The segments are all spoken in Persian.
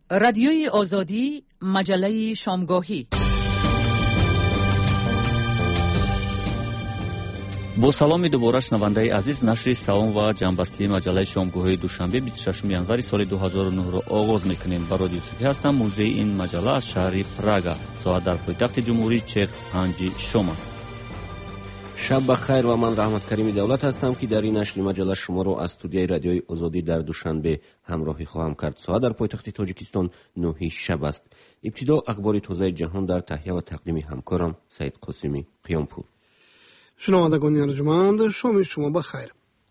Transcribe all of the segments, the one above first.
رادیوی آزادی، مجله شامگاهی. با سلام دوباره شنونده عزیز، نشر سوم و جنبسته مجله شامگاهی دوشنبه 26 ینوری سال 2009 را آغاز میکنیم. با رادیو صوفی هستم. مجری این مجله از شهر پراگ، ساعت در پایتخت جمهوری چک 5 شام است. شب بخیر و من رحمت کریمی دولت هستم که در این نشر مجله شما را از استودیوی رادیوی آزادی در دوشنبه همراهی خواهم کرد. ساعت در پایتخت تاجیکستان 9 شب است. ابتدا اخبار تازه جهان در تهیه و تقدیم همکارم سید قاسمی قیامپور. شنوندگان ارجمند، شام شما بخیر.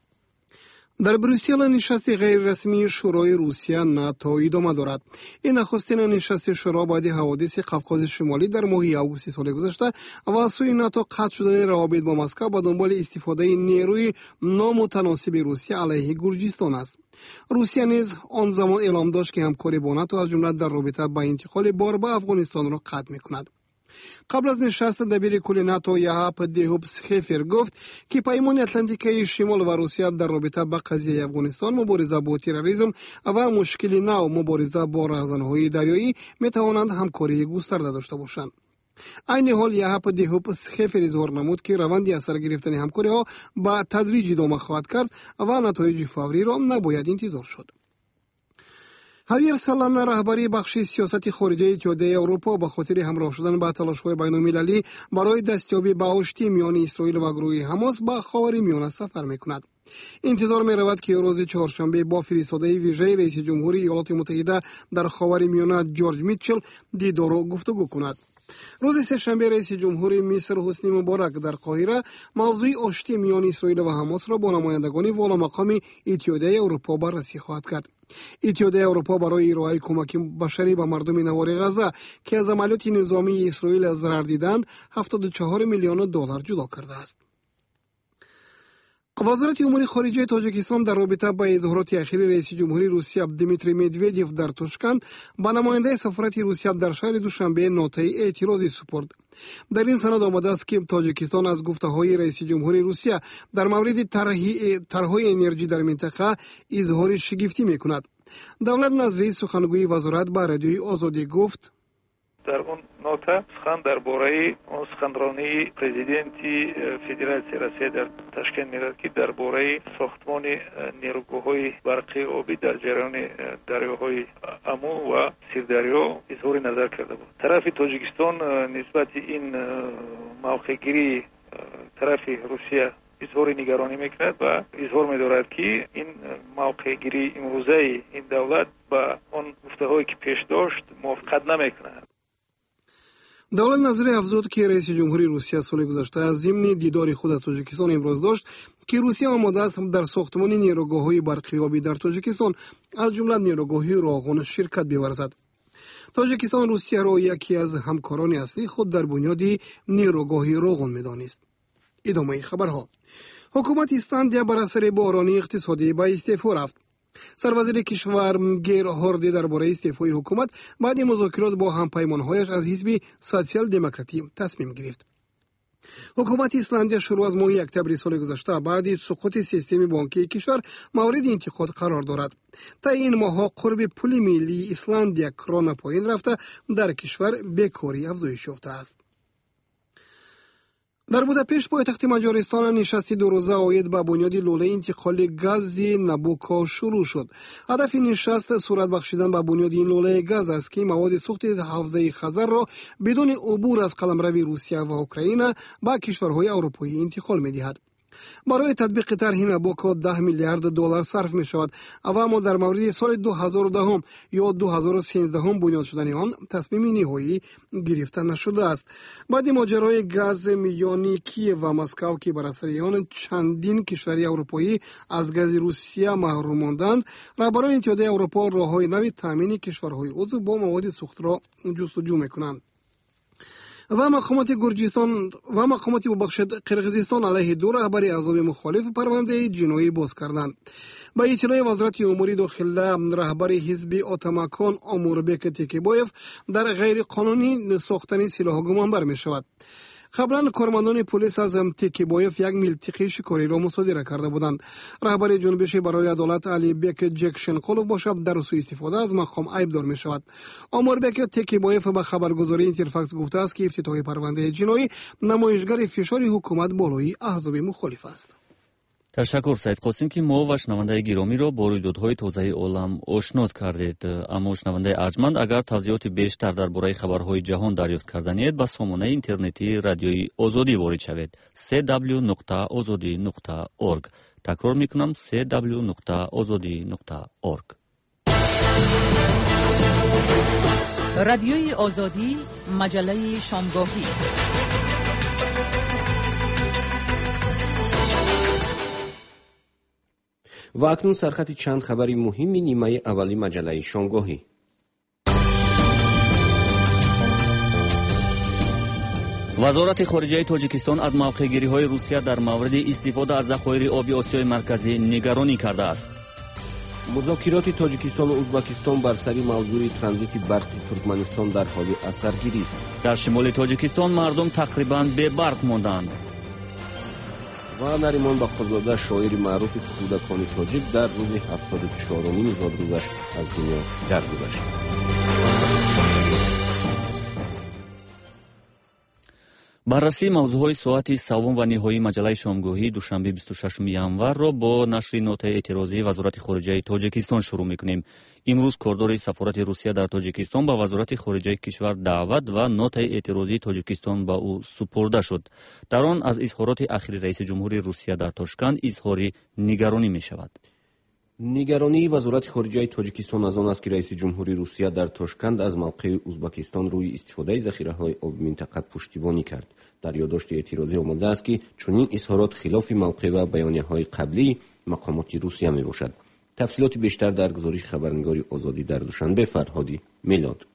در بروسل نشست غیر رسمی شورای روسیه ناتو ادامه دارد. این نخستین نشست شورا بعد حوادث قفقاز شمالی در ماه آگوست سال گذشته و از سوی ناتو قطع شدن روابط با مسکو به دنبال استفاده نیروی نامتناسب روسیه علیه گرجستان است. روسیه نیز آن زمان اعلام داشت که همکاری با ناتو از جمله در رابطه با انتقال بار به افغانستان را قطع می‌کند. قبل از نشست دبیر کل ناتو یهاپ دیهوب سخیفر گفت که پیمان اتلانتیکی شمال و روسیه در رابطه با قضیه افغانستان، مبارزه با تروریسم و مشکل نو مبارزه با راهزنهای دریایی میتوانند همکاری گسترده داشته باشند. این حال یهاپ دیهوب سخیفر اظهار نمود که روند اثر گرفتن همکاری ها با تدریج ادامه خواهد کرد و نتایج فوری را نباید انتظار شد. هاویر سالانه رهبری بخش سیاست خارجی اتحادیه اروپا به خاطر همراه شدن با تلاش‌های بین‌المللی برای دستیابی به آشتی میان اسرائیل و گروه حماس به خاورمیانه سفر می‌کند. انتظار می‌رود که روز چهارشنبه با فرستاده ویژه رئیس جمهوری ایالات متحده در خاورمیانه جورج میچل دیدار و گفتگو کند. روز سه‌شنبه رئیس جمهوری مصر حسنی مبارک در قاهره موضوع آشتی میان اسرائیل و حماس را با نمایندگان والامقام اتحادیه اروپا بررسی خواهد کرد. اتحادیه اروپا برای ارائه کمک بشری به مردم نوار غزه که از عملیات نظامی اسرائیل ضرر دیدند 74 میلیون دلار جدا کرده است. وزارت امور خارجه تاجیکستان در رابطه با اظهارات اخیر رئیس جمهوری روسیه دیمیتری مدودیف در تاشکند با نماینده سفارت روسیه در شهر دوشنبه نوته‌ای اعتراضی سپرد. در این سند آمده است که تاجیکستان از گفته‌های رئیس جمهوری روسیه در مورد طرح‌های انرژی در منطقه اظهار شگفتی می‌کند. دولت نظری سخنگوی وزارت با رادیوی آزادی گفت: در اون نوتا سخن درباره سخنرانی پرزیدنتی فدراسیون روسیه در تاشکند می‌رود که درباره ساختمان نیروگاه‌های برقی آبی در جریان دریاهای امو و سیردریا اظهار نظر کرده بود. طرف تاجیکستان نسبت این موقع‌گیری طرف روسیه اظهار نگرانی میکند و اظهار می‌دارد که این موقع‌گیری امروزه این دولت با اون گفته‌هایی که پیش داشت موافقت نمی‌کند. دولت نظری افزود که رئیس جمهوری روسیه سال گذشته از ضمن دیدار خود از تاجیکستان امروز داشت که روسیه آماده است در ساختمان نیروگاه‌های برقی آبی در تاجیکستان از جمله نیروگاه راغون شرکت بورزد. تاجیکستان روسیه را یکی از همکاران اصلی خود در بنیاد نیروگاه راغون می‌دانست. ادامه خبرها. حکومت اسلندیا بر اثر بحران اقتصادی به استعفا رفت. سروزیر کشور گیر هاردی درباره استعفای حکومت بعد مذاکرات با همپیمان‌هایش از حزب سوسیال دموکراتی تصمیم گرفت. حکومت اسلندیا شروع از ماه اکتبر سال گذشته بعد سقوط سیستم بانکی کشور مورد انتقاد قرار دارد. تا این ماه قرب پول ملی اسلندیا کرون پایین رفته در کشور بیکاری افزایش یافته است. در بوداپشت پایتخت مجارستان نشست دو روزه عاید به بنیاد لوله انتقال گاز نابوکو شروع شد. هدف نشست صورت بخشیدن به بنیاد این لوله گاز است که مواد سوخت حوزه خزر را بدون عبور از قلمرو روسیه و اوکراین به کشورهای اروپایی انتقال می‌دهد. برای تطبیق طرح نابوکو 10 میلیارد دلار صرف می شود، اما در مورد سال 2010 یا 2013 بنیاد شدن آن تصمیم نهایی گرفته نشده است. بعد ماجرای گاز میانی کیف و مسکو که بر اثر آن چندین کشور اروپایی از گاز روسیه محروم ماندند، رهبران اتحادیه اروپا راههای نوی تامین کشورهای عضو با مواد سوخت را جستجو می‌کنند. و مقامات گرجستان و مقامات قرقیزستان علیه دو رهبر احزاب مخالف پرونده جنایی باز کردند. با اطلاع وزارت امور داخله، رهبر حزب آتاماکان اموربک تکیبایف در غیر قانونی ساختن سلاح گمان بر می شود. قبلا کارمندان پلیس از تکیبایف 1 میلتیقی شکاری را مصادره کرده بودند. رهبر جنبش برای عدالت علی بیک جکشنقولوف باشد در سوء استفاده از مقام عیبدار می شود. آمار بیک تکیبایف به خبرگزاری اینترفاکس گفته است که افتتاح پرونده جنایی نمایشگر فشار حکومت بالای احزاب مخالف است. تشکر سید قاسم که ما و شنونده گرامی را با رویدادهای تازه عالم آشنا کردید. اما شنونده ارجمند اگر توضیحات بیشتر درباره خبرهای جهان دریافت کردنید با سامانه اینترنتی رادیوی آزادی وارد شوید. www.azadi.org. تکرار میکنم www.azadi.org. رادیوی آزادی، مجله شامگاهی. و اکنون سرخط چند خبری مهمی نیمه اولی مجله شامگاهی. وزارت خارجه تاجیکستان از موقع‌گیری‌های روسیه در مورد استفاده از ذخایر آبی آسیای مرکزی نگرانی کرده است. مذاکرات تاجیکستان و ازبکستان بر سر موضوع ترانزیت برق ترکمنستان در حال اثرگیری است. در شمال تاجیکستان مردم تقریباً بی برق ماندند. و نریمان بقازاده شاعر معروف کودکان تاجیک در روز 74مین زادروزش از دنیا درگذشت. بررسی موضوعهای ساعت سوم و نهایی مجله شامگاهی دوشنبه 26 ینور را با نشر نوت اعتراضی وزارت خارجه تاجیکستان شروع می‌کنیم. امروز کاردار سفارت روسیه در تاجیکستان به وزارت خارجه کشور دعوت و نوت اعتراضی تاجیکستان به او سپرده شد. در آن از اظهارات اخیر رئیس جمهوری روسیه در تاشکند اظهار نگرانی می‌شود. نگرانی وزارت خارجه تاجیکستان از آن است که رئیس جمهوری روسیه در تاشکند از موقع ازبکستان روی استفاده ذخیره‌های آب منطقه پشتیبانی کرد. در یادداشت اعتراضی آمده است که چنین اظهارات خلاف موقع و بیانیه‌های قبلی مقامات روسیه میباشد. تفصیلات بیشتر در گزارش خبرنگار آزادی در دوشنبه فرهادی میلاد.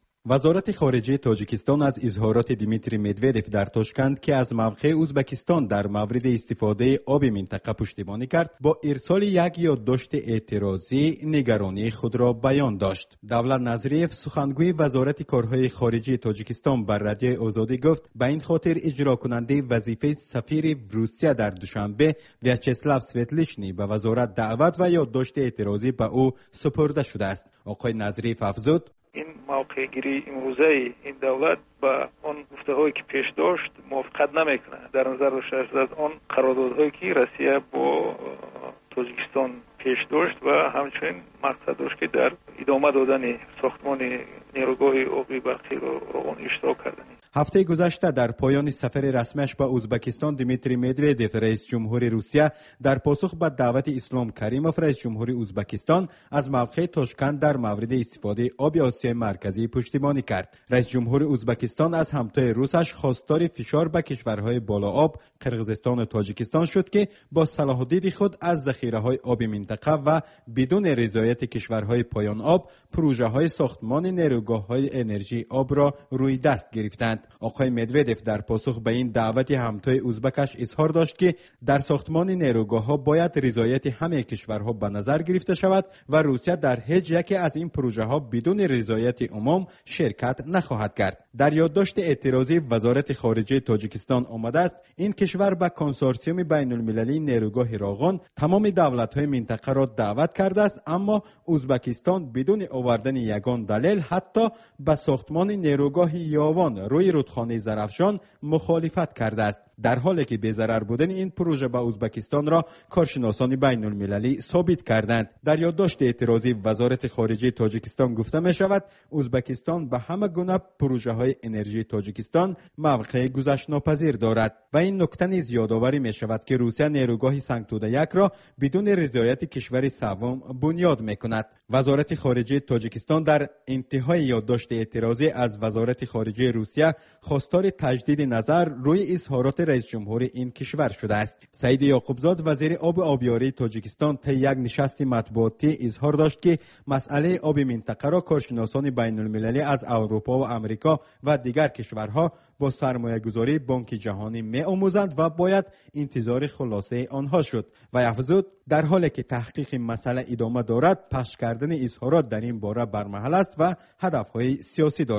وزارت خارجه تاجیکستان از اظهارات دیمیتری مدودف در تاشکند که از موقع ازبکستان در مورد استفاده آب منطقه پشتیبانی کرد با ارسال یک یادداشت اعتراضی نگرانی خود را بیان داشت. دولت نظریف سخنگوی وزارت کارهای خارجه تاجیکستان بر رادیو آزادی گفت به این خاطر اجرا کننده وظیفه سفیر روسیه در دوشنبه ویاچسلاو سویتلیشنی به وزارت دعوت و یادداشت اعتراضی به او سپرده شده است. آقای نظریف افزود این موقع‌گیری امروزه این دولت با اون گفته‌هایی که پیش داشت موافقت نمیکنه. در نظر داشته از اون قراردادهایی که روسیه با تاجیکستان پیش داشت و همچنین مقصد داشت که در ادامه دادن ساختمان نیروگاه آبی برقی را اون اشتراک کردن. هفته گذشته در پایان سفر رسمیش به ازبکستان دیمیتری مدودف رئیس جمهوری روسیه در پاسخ به دعوت اسلام کریموف رئیس جمهوری ازبکستان از موقع تاشکند در مورد استفاده آب آسیای مرکزی پشتیبانی کرد. رئیس جمهوری ازبکستان از همتای روسش خواستار فشار به کشورهای بالا آب قرقیزستان و تاجیکستان شد که با صلاح‌الدین خود از ذخیره‌های آب منطقه و بدون رضایت کشورهای پایان آب پروژه‌های ساختمان نیروگاه‌های انرژی آب را روی دست گرفتند. آقای مدودف در پاسخ به این دعوت همتای ازبکش اظهار داشت که در ساختمان نیروگاه‌ها باید رضایت همه کشورها به نظر گرفته شود و روسیه در هیچ یکی از این پروژه‌ها بدون رضایت عموم شرکت نخواهد کرد. در یادداشت اعتراضی وزارت خارجه تاجیکستان آمده است این کشور به کنسورسیوم بین‌المللی نیروگاه راغان تمام دولت‌های منطقه را دعوت کرده است، اما ازبکستان بدون آوردن یگان دلیل حتی به ساختمان نیروگاه یاوان روی رودخانه زرافشان مخالفت کرده است، در حالی که بی‌ضرر بودن این پروژه به ازبکستان را کارشناسان بین‌المللی ثابت کردند. در یادداشت اعتراضی وزارت خارجه تاجیکستان گفته می شود ازبکستان به همه گونه پروژه‌های انرژی تاجیکستان موقع گذشت ناپذیر دارد و این نکته نیز یادآوری می شود که روسیه نیروگاه سنگتوده یک را بدون رضایت کشور سوم بنیاد می کند. وزارت خارجه تاجیکستان در انتهای یادداشت اعتراضی از وزارت خارجه روسیه خواستار تجدید نظر روی اظهارات رئیس جمهور این کشور شده است. سعید یعقوبزاد وزیر آب و آبیاری تاجیکستان طی یک نشست مطبوعاتی اظهار داشت که مسئله آب منطقه را کارشناسان بین‌المللی از اروپا و امریکا و دیگر کشورها با سرمایه‌گذاری بانک جهانی می‌آموزند و باید انتظار خلاصه آنها شد و افزود در حالی که تحقیق مسئله ادامه دارد پخش کردن اظهارات در این باره برمحل است و هدف‌های سیاسی دارد.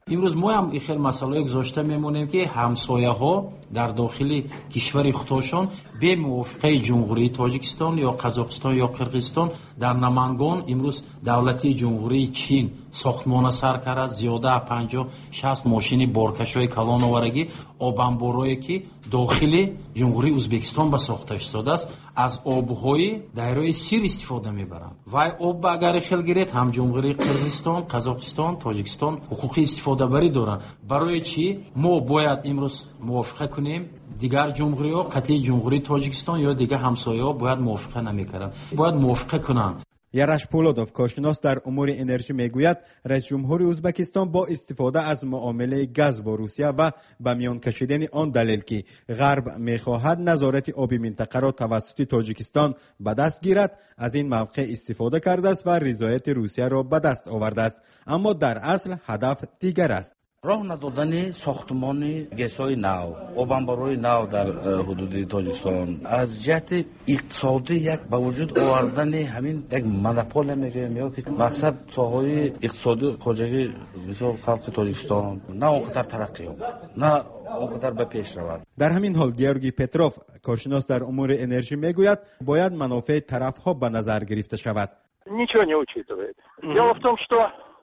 امروز ما هم این خیلی مسئله گذاشته میمونیم که همسایه ها در داخل کشور خودشان به موافقه جمهوری تاجیکستان یا قزاقستان یا قرقیزستان در نمنگان امروز دولتی جمهوری چین ساختمان سر کرده، زیاده 50-60 ماشین بارکش‌های کلان آورگی آبانبارایی که داخل جمهوری ازبکستان به ساخته شده است از آبهای دایره سیر استفاده میبرند و آب اگر خیلی گیرد هم جمهوری قرقیزستان، قزاقستان، تاجیکستان حقوقی استفاده بری دارند. برای چی ما باید امروز موافقه کنیم؟ دیگر جمهوری ها قطعی جمهوری تاجیکستان یا دیگر همسایه ها باید موافقه نمیکردند، باید موافقه کنند. یارش پولودوف کارشناس در امور انرژی میگوید رئیس جمهور ازبکستان با استفاده از معامله گاز با روسیه و به میان کشیدن آن دلیل که غرب میخواهد نظارت آبی منطقه را توسط تاجیکستان به دست گیرد از این موقع استفاده کرده است و رضایت روسیه را به دست آورده است، اما در اصل هدف دیگر است. راه ندادن ساختمان گس‌های نو، آبانبارهای نو در حدود تاجیکستان از جهت اقتصادی یک با وجود آوردن همین یک مونوپول میگیم یا که مقصد ساحه اقتصادی خارجی بسیار خلق تاجیکستان نه اونقدر ترقی یابد نه اونقدر به پیش رود. در همین حال گیورگی پتروف کارشناس در امور انرژی میگوید باید منافع طرف‌ها به نظر گرفته شود. Ничего не учитывает. Дело в том, что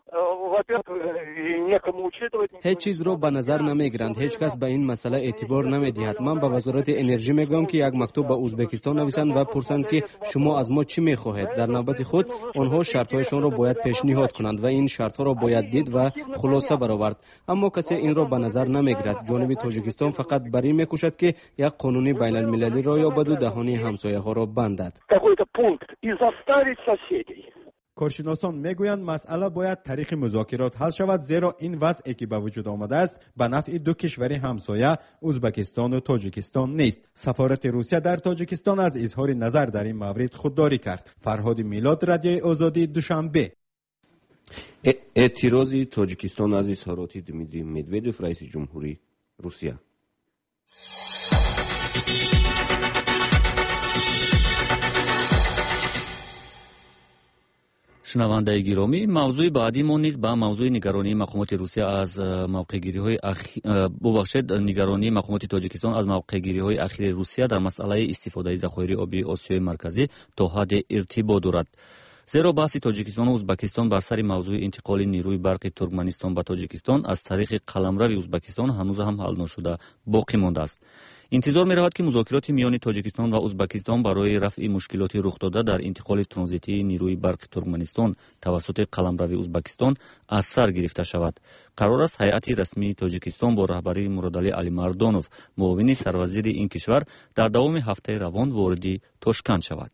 هیچ چیز رو به نظر نمیگیرند، هیچ کس به این مسئله اعتبار نمیدهد. من به وزارت انرژی میگم که یک مکتوب به ازبکستان نویسند و پرسند که شما از ما چی میخواهید. در نوبت خود آنها شرط‌هایشان را باید پیشنهاد کنند و این شرط‌ها را باید دید و خلاصه برآورد، اما کسی این را به نظر نمیگیرد. جانب تاجیکستان فقط بر این میکوشد که یک قانون بین المللی را یابد و دهان همسایه‌ها را بندد. کارشناسان میگویند مسئله باید طریق مذاکرات حل شود، زیرا این وضعی که به وجود آمده است به نفع دو کشور همسایه ازبکستان و تاجیکستان نیست. سفارت روسیه در تاجیکستان از اظهار نظر در این مورد خودداری کرد. فرهاد میلاد، رادیوی آزادی، دوشنبه. اعتراض تاجیکستان از اظهارات دمیتری مدودوف رئیس جمهوری روسیه. شنوندگان گرامی، موضوع بعدی ما نیز با موضوع نگرانی مقامات روسیه از موقعگیری‌های نگرانی مقامات تاجیکستان از موقعگیری‌های اخیر روسیه در مسئله استفاده ذخایر آبی آسیای مرکزی تا حد ارتباط دارد. زیرا بحث تاجیکستان و ازبکستان بر سر موضوع انتقال نیروی برق ترکمنستان به تاجیکستان از طریق قلمرو ازبکستان هنوز هم حل نشده باقی مانده است. انتظار می رود که مذاکرات میان تاجیکستان و ازبکستان برای رفع مشکلات رخ داده در انتقال ترانزیتی نیروی برق ترکمنستان توسط قلمرو ازبکستان از سر گرفته شود. قرار است هیئت رسمی تاجیکستان با رهبری مرادعلی علیمردانوف، معاون سروزیر این کشور، در دوام هفته روان وارد تاشکند شود.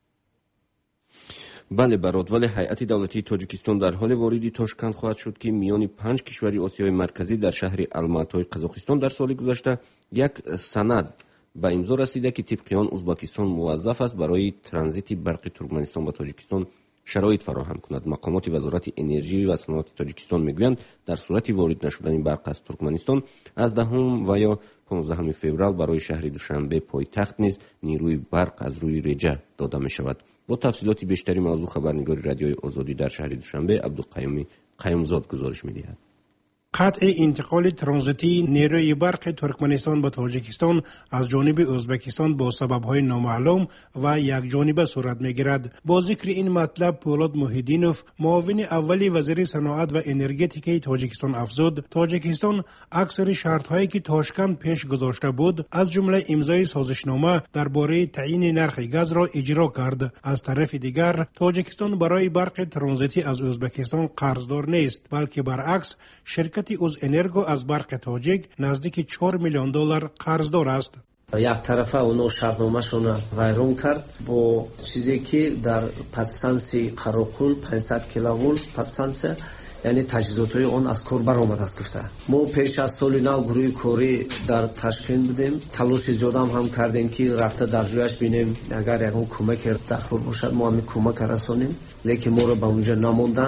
بله برات، ولی هیئت دولتی تاجیکستان در حال وارد تاشکند خواهد شد که میان 5 کشور آسیای مرکزی در شهر الماتای قزاقستان در سال گذشته یک سند به امضا رسیده که طبق آن ازبکستان موظف است برای ترانزیت برق ترکمنستان به تاجیکستان شرایط فراهم کند. مقامات وزارت انرژی و صنعت تاجیکستان میگویند در صورت وارد نشدن برق از ترکمنستان از 10 و یا 15 فوریه برای شهر دوشنبه پایتخت نیز نیروی برق از روی رجه داده می شود. با تفصیلات بیشتری موضوع خبرنگار رادیوی آزادی در شهر دوشنبه عبدالقیوم قیومزاد گزارش می‌دهد. قطع انتقال ترانزیتی نیروی برق ترکمنستان به تاجیکستان از جانب ازبکستان با سبب‌های نامعلوم و یک جانبه صورت می‌گیرد. با ذکر این مطلب پولاد موحدینوف، معاون اولی وزیر صنعت و انرژتیک تاجیکستان افزود تاجیکستان اکثر شرط‌هایی که تاشکند پیش گذاشته بود از جمله امضای سازشنامه درباره تعیین نرخ گاز را اجرا کرد. از طرف دیگر تاجیکستان برای برق ترانزیتی از ازبکستان قرضدار نیست، بلکه برعکس شرکت از انرژو از برق تاجیک نزدیک 4 میلیون دلار قرضدار است. یک طرفه اونو شرطنامه‌شون ویران کرد با چیزی که در پدسنسی قراقل 500 کیلوولت پدسنس، یعنی تجهیزات‌های اون از کار برآمده است گفته. ما پیش از سال نو گروه کاری در تشکیل بودیم، تلاش زیاد هم کردیم که رفته در جایش بینیم اگر یکون کمک در کار باشد ما هم کمک رسانیم، لیکن ما رو به اونجا نموندن.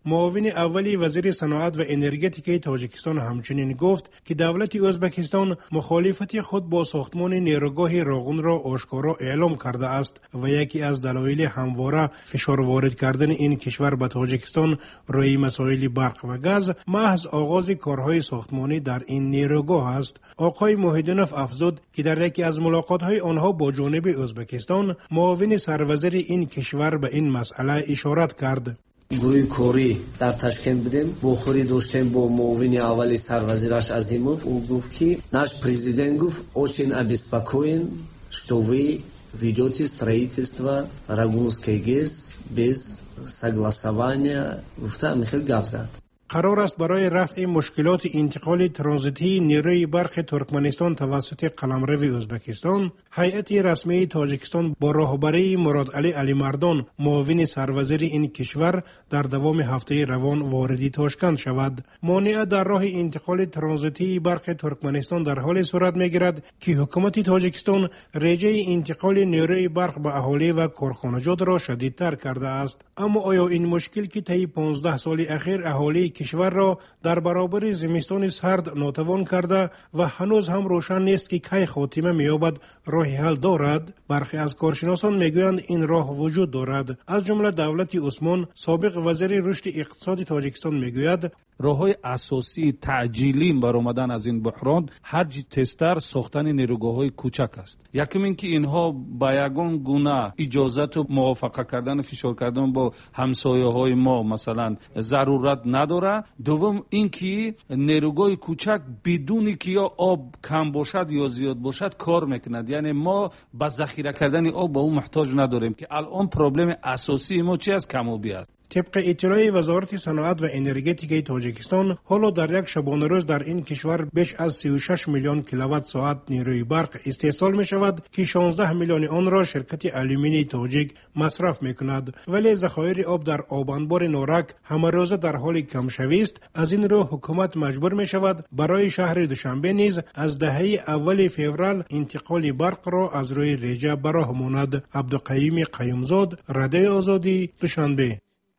معاون اولی وزیر صنعت و انرژتیک تاجیکستان همچنین گفت که دولت ازبکستان مخالفت خود با ساختمان نیروگاه راغون را آشکارا اعلام کرده است و یکی از دلایل همواره فشار وارد کردن این کشور به تاجیکستان روی مسائل برق و گاز محض آغاز کارهای ساختمانی در این نیروگاه است. آقای موحدینوف افزود که در یکی از ملاقات‌های آنها با جانب ازبکستان معاون سروزیر این کشور به این مسئله اشارت کرد. گروه کوری در تشکیل بودیم بخوری داشتیم با معاون اولی سروزیرش عظیموف. او گفت که наш президент گفت очень обеспокоен, что вы ведете строительство Рагунской ГЭС без согласования. گفتم خیلی گپ زد. قرار است برای رفع مشکلات انتقال ترانزیتی نیروی برق ترکمنستان توسط قلمرو ازبکستان، هیئت رسمی تاجیکستان با راهبری مراد علی مردان معاون سروزیر این کشور در دوام هفته روان واردی تاشکند شود. مانع در راه انتقال ترانزیتی برق ترکمنستان در حال صورت میگیرد که حکومت تاجیکستان رژه انتقال نیروی برق به اهالی و کارخانجات را شدیدتر کرده است. اما آیا این مشکل که طی 15 سال اخیر اهالی کشور را در برابر زمستان سرد ناتوان کرده و هنوز هم روشن نیست که کی خاتمه می‌یابد راه حل دارد؟ برخی از کارشناسان میگویند این راه وجود دارد. از جمله دولت عثمان، سابق وزیر رشد اقتصادی تاجیکستان میگوید راه‌های اساسی تعجیلی برآمدن از این بحران حج تستر ساختن نیروگاه‌های کوچک است. یکم اینکه اینها با یگان گونه اجازت و موافقه کردن فشار کردن با همسایه‌های ما مثلا ضرورت نداره. دوم اینکه نیروگاه کوچک بدون که یا آب کم باشد یا زیاد باشد کار میکند. یعنی ما با ذخیره کردن آب به اون محتاج نداریم که الان پرابلم اساسی ما چی است؟ کم‌آبی است. طبق اطلاع وزارت صنعت و انرژتیک تاجیکستان، حالا در یک شبانه روز در این کشور بیش از 36 میلیون کیلووات ساعت نیروی برق استحصال می شود که 16 میلیون آن را شرکت آلومینی تاجیک مصرف می کند. ولی ذخایر آب در آب انبار نورک همه روزه در حال کمشوی است. از این رو حکومت مجبور می شود برای شهر دوشنبه نیز از دهه اول فوریه انتقال برق را از روی رژه براه ماند. عبدالقیوم قیومزاد، رادیو آزادی، دوشنبه.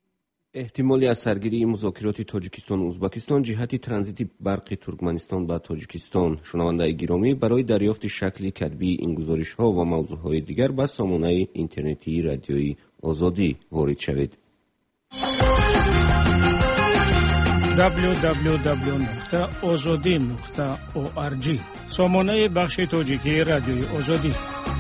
احتمالی از سرگیری مذاکرات تاجیکستان و ازبکستان جهت ترانزیت برق ترکمنستان به تاجیکستان. شنوندگان گرامی، برای دریافت شکل کتبی این گزارش ها و موضوع های دیگر به سامانه اینترنتی رادیوی آزادی وارد شوید. www.azadi.org سامانه بخش تاجیکی رادیوی آزادی.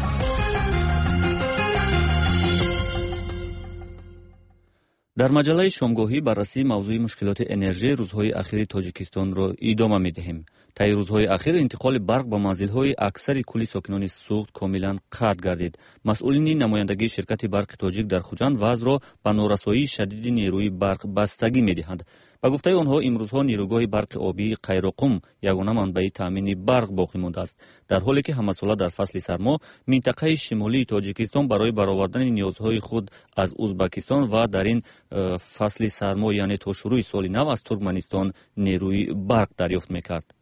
در مجله شامگاهی بررسی موضوع مشکلات انرژی روزهای اخیر تاجیکستان را ادامه می‌دهیم. طی روزهای اخیر انتقال برق به منزل‌های اکثر کلی ساکنان سوخت کاملا قطع گردید. مسئولین نمایندگی شرکت برق تاجیک در خوجند وضع را به نارسایی شدید نیروی برق بستگی می‌دهند. با گفته آنها امروزها نیروگاه برق آبی قیراقم یگانه منبع تامین برق باقی مانده است، در حالی که همساله در فصل سرما منطقه شمالی تاجیکستان برای برآوردن نیازهای خود از ازبکستان و در این فصل سرما یعنی تا شروع سال نو از ترکمنستان نیروی برق دریافت می‌کرد.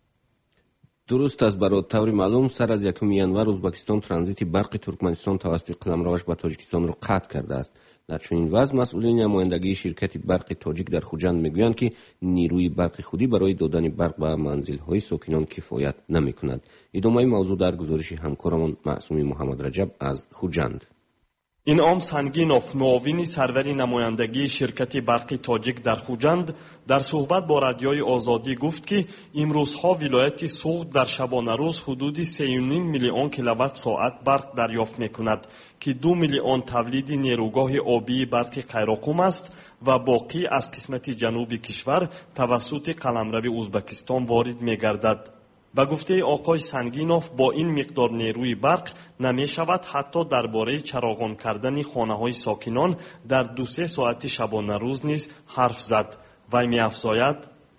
درست است. برای طور معلوم سر از 1 ینور ازبکستان ترانزیت برق ترکمنستان توسط قلمروش به تاجیکستان را قطع کرده است. در چنین وضع مسئولین نمایندگی شرکت برق تاجیک در خوجند میگویند که نیروی برق خودی برای دادن برق به منزل‌های ساکنان کفایت نمی‌کند. ادامه موضوع در گزارش همکارمان معصومی محمد رجب از خوجند. انعام سنگینوف، معاون سرور نمایندگی شرکت برق تاجیک در خوجند، در صحبت با رادیوی آزادی گفت که امروزها ولایت سوخت در شبانه روز حدود 3.5 میلیون کیلووات ساعت برق دریافت می‌کند که 2 میلیون تولید نیروگاه آبی برق قیراقم است و باقی از قسمت جنوبی کشور توسط قلمرو ازبکستان وارد می‌گردد. با گفته آقای سنگینوف با این مقدار نیروی برق نمی شود حتی درباره چراغان کردن خانه های ساکنان در 2-3 ساعت شبانه روز نیز حرف زد. وی می افزاید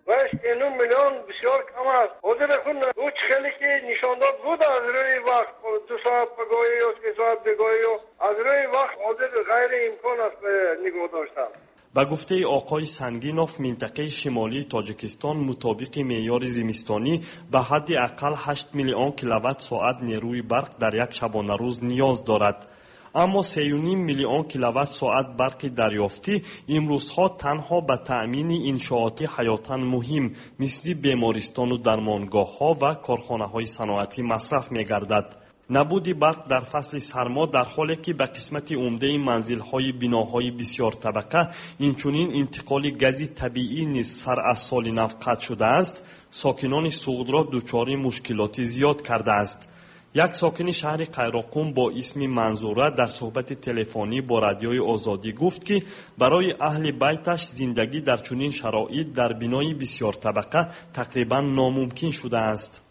8 میلیون بسیار کم است. حاضر خون او خیلی که نشان داد بود از روی وقت 2 ساعت بگاهی یا 3 ساعت بگاهی از روی وقت حاضر غیر امکان است نگاه داشتن. با گفته آقای سنگینوف منطقه شمالی تاجیکستان مطابق معیار زمستانی به حد اقل 8 میلیون کیلووات ساعت نیروی برق در یک شبانه روز نیاز دارد. اما 3.5 میلیون کیلووات ساعت برق دریافتی امروزها تنها به تأمین انشاءات حیاتاً مهم مثل بیمارستان و درمانگاه‌ها و کارخانه‌های صنعتی مصرف می‌گردد. نبود برق در فصل سرما در حالی که به قسمت عمده منزل‌های بناهای بسیار طبقه اینچنین انتقال گاز طبیعی نیز سر از سال نو قطع شده است، ساکنان سوغد را دچار مشکلات زیاد کرده است. یک ساکن شهر قیراقوم با اسم منظوره در صحبت تلفنی با رادیوی آزادی گفت که برای اهل بیتش زندگی در چنین شرایط در بنای بسیار طبقه تقریبا ناممکن شده است.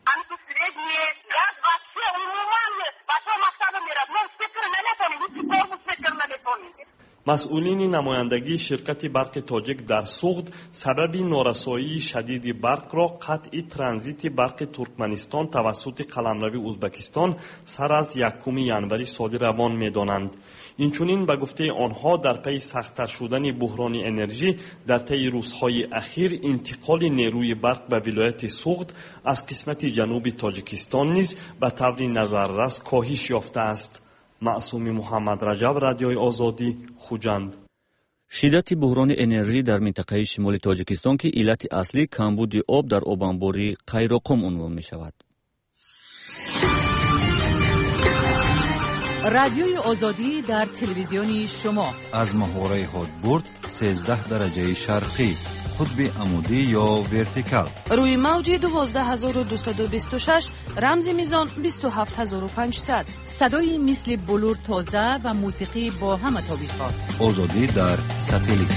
مسئولین نمایندگی شرکت برق تاجیک در سوغد سبب نارسایی شدید برق را قطع ترانزیت برق ترکمنستان توسط قلمرو ازبکستان سر از 1 ینوری سال روان می‌دانند. اینچنین به گفته آنها در پی سخت‌تر شدن بحران انرژی در طی روزهای اخیر انتقال نیروی برق به ولایت سوغد از قسمت جنوب تاجیکستان نیز به طور نظررس کاهش یافته است. معصوم محمد رجب، رادیوی آزادی، خوجند. شدت بحران انرژی در منطقه شمال تاجیکستان که علت اصلی کمبود آب در آبانباری قیراقوم عنوان می شود. رادیوی آزادی در تلویزیونی شما از محوره هادبورد 13 درجه شرقی قطب عمودی یا ورتیکال روی موج 12226 رمز میزان 27500 صدای مثل بلور تازه و موسیقی با همه تابش‌ها. آزادی در ساتلیت.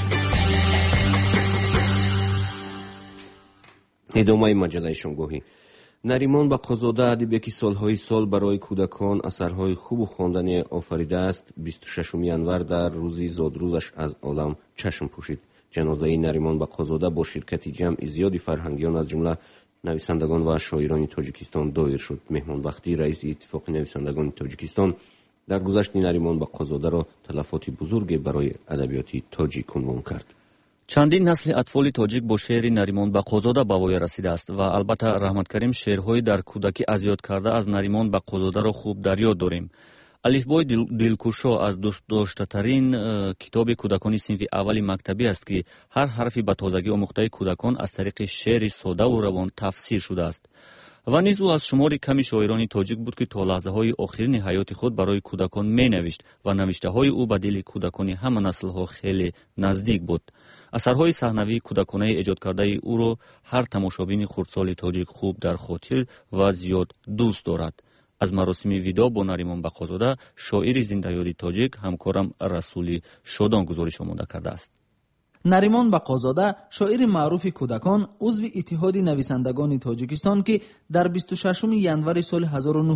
ادامه مجله شامگاهی. نریمان بقازاده ادیبی که سالهای سال برای کودکان اثرهای خوب خواندنی آفریده است 26 ینور در روزی زادروزش از عالم چشم پوشید. جنازه نریمان بقازاده با شرکت جمع زیادی فرهنگیان از جمله نویسندگان و شاعران تاجیکستان دایر شد. مهمان وقتی رئیس اتفاق نویسندگان تاجیکستان در گذشت نریمان بقازاده را تلفات بزرگی برای ادبیات تاجیک عنوان کرد. چندین نسل اطفال تاجیک با شعر نریمان بقازاده به وای رسیده است و البته رحمت کریم شعرهای در کودکی از یاد کرده از نریمان بقازاده را خوب در یاد داریم. الفبای دلکشا از داشته‌ترین کتاب کودکانی صنف اول مکتبی است که هر حرفی به تازگی آموخته کودکان از طریق شعر ساده و روان تفسیر شده است. و نیز او از شمار کمی شاعران تاجیک بود که تا لحظه‌های آخرین حیات خود برای کودکان می‌نوشت و نوشته‌های او به دل کودکان همه نسل‌ها خیلی نزدیک بود. اثرهای صحنوی کودکانه ایجاد کرده او را هر تماشابین خردسال تاجیک خوب در خاطر و زیاد دوست دارد. از مراسم ویدا با نریمان بقازاده شاعر زنده‌یاد تاجیک همکارم رسولی شادان گزارش آماده کرده است. نریمان بقازاده شاعر معروف کودکان عضو اتحاد نویسندگان تاجیکستان که در 26 ینوری سال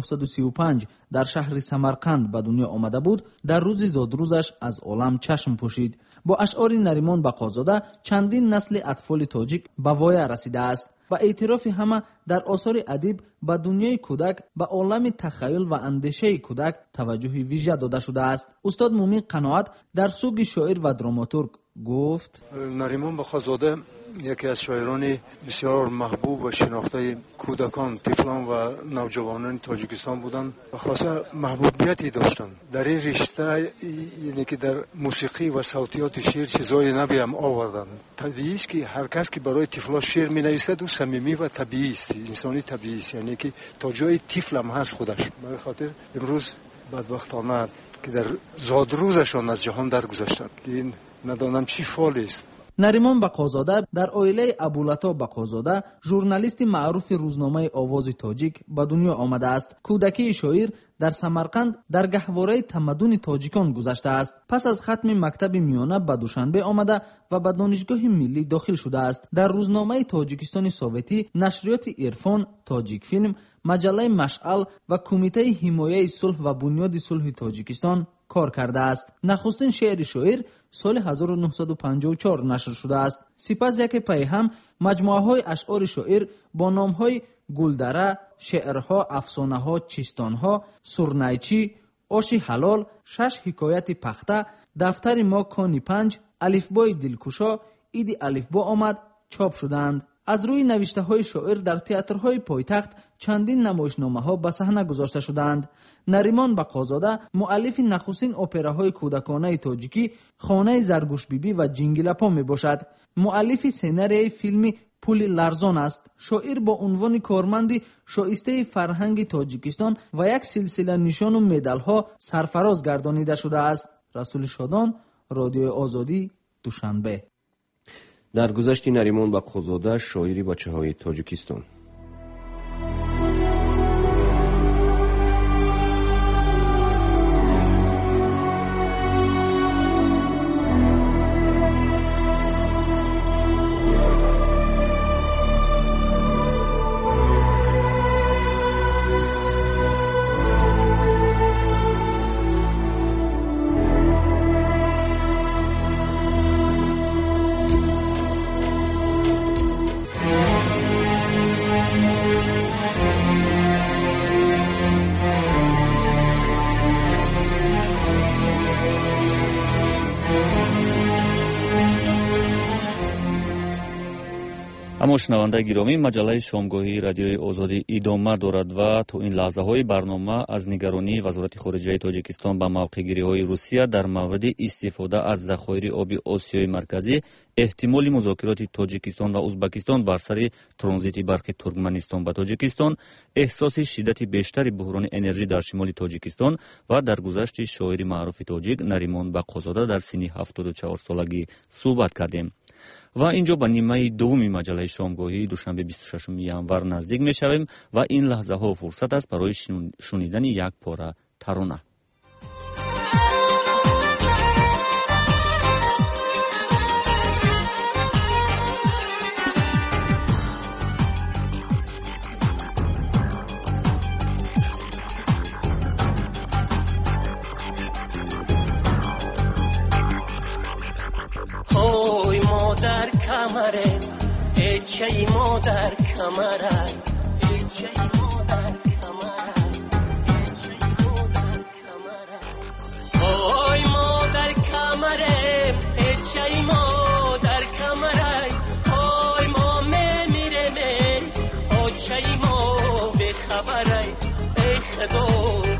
1935 در شهر سمرقند به دنیا آمده بود در روز زادروزش از عالم چشم پوشید. با اشعار نریمان بقازاده چندین نسل اطفال تاجیک به وای رسیده است. با اعتراف همه در آثار ادیب به دنیای کودک به عالم تخیل و اندیشه کودک توجه ویژه داده شده است. استاد مومن قناعت در سوگ شاعر و دراماتورگ گفت نریمان بقازاده یکی از شاعران بسیار محبوب و شناخته کودکان، طفلان و نوجوانان تاجیکستان بودند و خاصه محبوبیتی داشتند. در این رشته یعنی که در موسیقی و صوتیات شعر چیزای نوی هم آوردند. طبیعی است که هر کس که برای طفلا شعر می‌نویسد او صمیمی و طبیعی است، انسانی طبیعی است، یعنی که تا جای طفل هم هست خودش. برای خاطر امروز بدبختانه که در زادروزشان از جهان درگذشتند که این ندانم چی فال است. نریمان بقازاده در عائله ابوالعطا بقازاده ژورنالیست معروف روزنامه آواز تاجیک به دنیا آمده است. کودکی شاعر در سمرقند در گهواره تمدن تاجیکان گذشته است. پس از ختم مکتب میانه به دوشنبه آمده و به دانشگاه ملی داخل شده است. در روزنامه تاجیکستان سوویتی، نشریات عرفان، تاجیک فیلم، مجله مشعل و کمیته حمایت صلح و بنیاد صلح تاجیکستان کار کرده است. نخستین شعر شاعر سال 1954 نشر شده است. سپس یک پی هم مجموعه های اشعار شاعر با نام های گلدره، شعرها، افسانه ها، چیستان ها، سرنیچی، آشی حلال، 6 حکایت پخته، دفتر ما کانی 5، الفبای دلکشا، ایدی الفبا آمد چاپ شدند. از روی نوشته‌های شاعر در تئاترهای پایتخت چندین نمایشنامه‌ها به صحنه گذاشته شدند. نریمان بقازاده مؤلف نخستین اپراهای کودکانه تاجیکی خانه زرگوش بیبی و جینگلپا میباشد. مؤلف سناریوی فیلم پولی لرزان است. شاعر با عنوان کارمندی شایسته فرهنگ تاجیکستان و یک سلسله نشان و مدال‌ها سرفراز گردانیده شده است. رسول شادان، رادیو آزادی، دوشنبه. در گذشت نریمان بقازاده شاعری بچه‌های تاجیکستان. اما شنونده گرامی، مجله شامگاهی رادیوی آزادی ادامه دارد و تا این لحظه های برنامه از نگرانی وزارت خارجه تاجیکستان به موقعگیری های روسیه در مورد استفاده از ذخایر آب آسیای مرکزی، احتمال مذاکرات تاجیکستان و ازبکستان بر سر ترانزیت برق ترکمنستان به تاجیکستان، احساس شدت بیشتر بحران انرژی در شمال تاجیکستان و در گذشت شاعر معروف تاجیک نریمان بقازاده در سن 74 سالگی صحبت کردیم. و اینجا به نیمه دومی مجله شامگاهی دوشنبه 26 ینور نزدیک میشویم و این لحظه ها فرصت است برای شنیدن یک پاره ترانه. های مادر کمره ایچه مادر کمره ایچه مادر کمره ایچه مادر کمره های مادر کمره ایچه مادر کمره های ما میمیره می اوچه ما بخبره ای خدا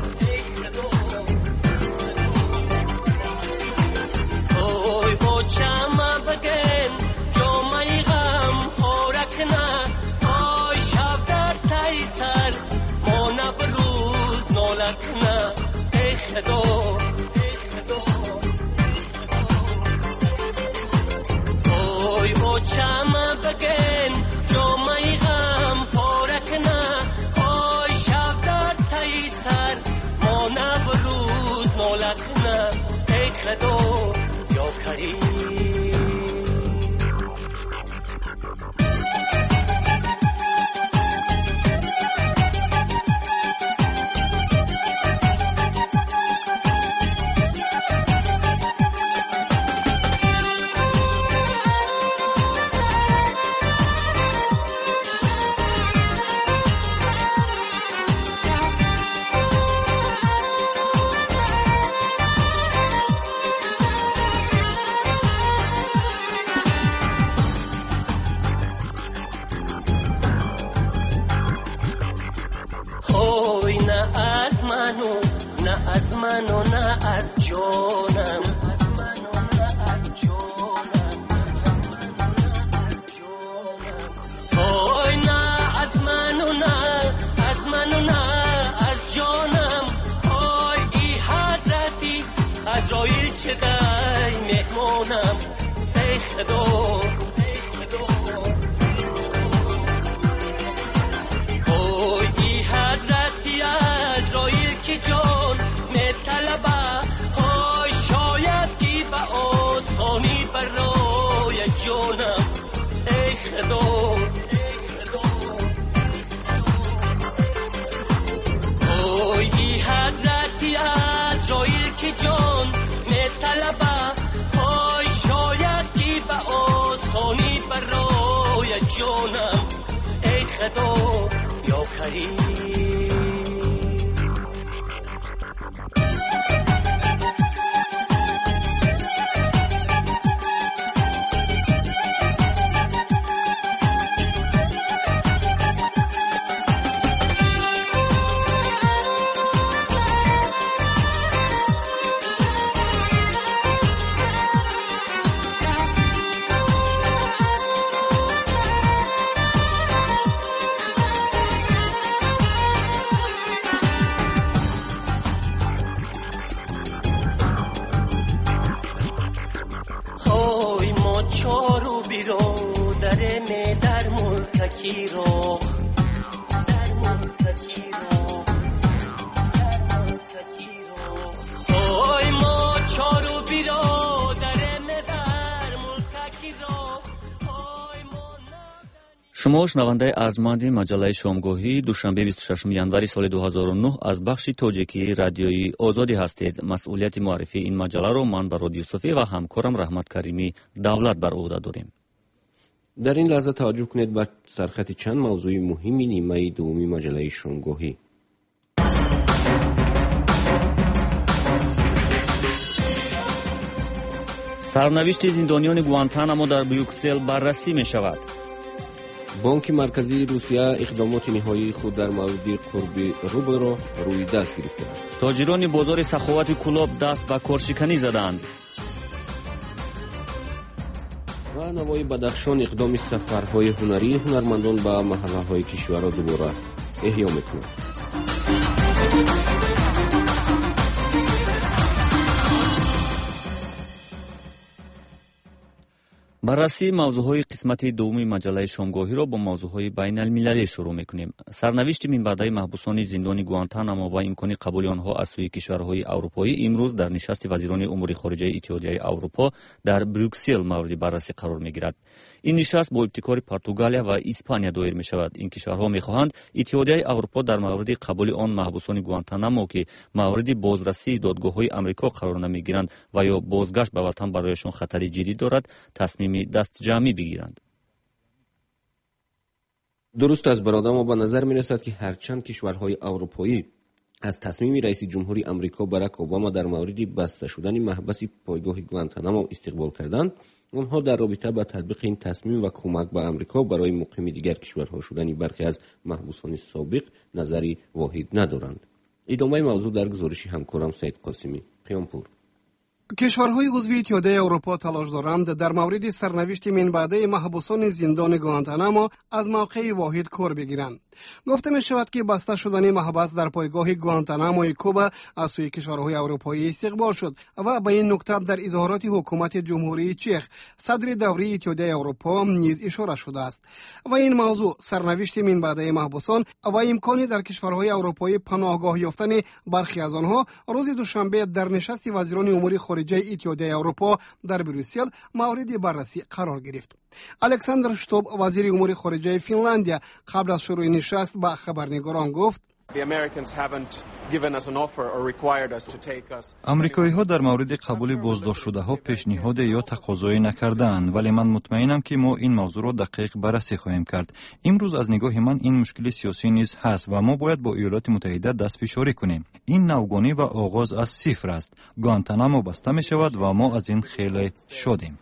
از من و نه از جانم وای نه از من و نه از من و نه از جانم وای ای حضرتی عزراییل شده مهمانم ای خدا وای ای حضرتی عزراییل که جان جانم ای خدا ای حضرتی عزراییل که جان میطلبه ای شاید که به آسانی برای جانم ای خدا یا کریم. زنه در ملککی رو اوی ما چارو بیرادر مدر ملککی رو. شما شنونده ارجمند مجله شامگاهی دوشنبه 26 январи سال 2009 از بخش تاجیکی رادیوی آزادی هستید. مسئولیت معرفی این مجله را من براد یوسفی و همکارم رحمت کریمی دولت بر عهده داریم. در این لحظه توجه کنید به سرخط چند موضوع مهمی نیمه دومی مجله شامگاهی. سرنوشت زندانیان گوانتانامو در بروکسل بررسی می شود. بانک مرکزی روسیه اقدامات نهایی خود در مورد قرب روبل را روی دست گرفته است. تاجران بازار سخاوت کلاب دست به کارشکنی زدند. و نوای بدخشان اقدام سفرهای هنری هنرمندان به محله‌های کشور را دوباره احیا می‌کند. بررسی موضوعهای قسمت دومی مجله شامگاهی را با موضوعهای بین المللی شروع میکنیم. سرنوشت منبعدهای محبوسان زندان گوانتانامو و امکان قبول آنها از سوی کشورهای اروپایی امروز در نشست وزیران امور خارجه اتحادیه اروپا در بروکسل مورد بررسی قرار میگیرد. این نشست با ابتکار پرتغالیا و اسپانیا دایر می شود. این کشورها میخواهند اتحادیه اروپا در مورد قبول آن محبوسان گوانتانامو که مورد بازرسی دادگاه‌های آمریکا قرار نمیگیرند و یا بازگشت به وطن برایشان خطر جدی دارد تصمیم دست جمعی بگیرند. درست از برادر ما به نظر می رسد که هرچند کشورهای اروپایی از تصمیم رئیس جمهوری آمریکا باراک اوباما در مورد بسته شدن محبس پایگاه گوانتانامو استقبال کردند، آنها در رابطه با تطبیق این تصمیم و کمک به آمریکا برای مقیم دیگر کشورها شدن برخی از محبوسان سابق نظری واحد ندارند. ادامه موضوع در گزارش همکارم سید قاسمی. قیامپور. کشورهای عضو اتحادیه اروپا تلاش دارند در مورد سرنوشت منبعده محبوسان زندان گوانتانامو از موقع واحد کار بگیرند. گفته می شود که بسته شدن محبس در پایگاه گوانتاناموی کوبا از سوی کشورهای اروپایی استقبال شد و به این نکته در اظهارات حکومت جمهوری چک صدر دوره اتحادیه اروپا نیز اشاره شده است و این موضوع سرنوشت منبعده محبوسان و امکانی در کشورهای اروپایی پناهگاه یافتن برخی از آنها روز دوشنبه در نشست وزیران امور خارجه اتحادیه اروپا در بروکسل مورد بررسی قرار گرفت. الکساندر شتوب وزیر امور خارجه فنلاندیا قبل از شروع نشست به خبرنگاران گفت امریکایی ها در مورد قبول بازداشت شده ها پیشنهاد یا تقاضایی نکردند، ولی من مطمئنم که ما این موضوع را دقیق بررسی خواهیم کرد. امروز از نگاه من این مشکل سیاسی نیز هست و ما باید با ایالات متحده دستفشاری کنیم. این نوگانی و آغاز از صفر است. گوانتانامو بسته می شود و ما از این خیلی شادیم.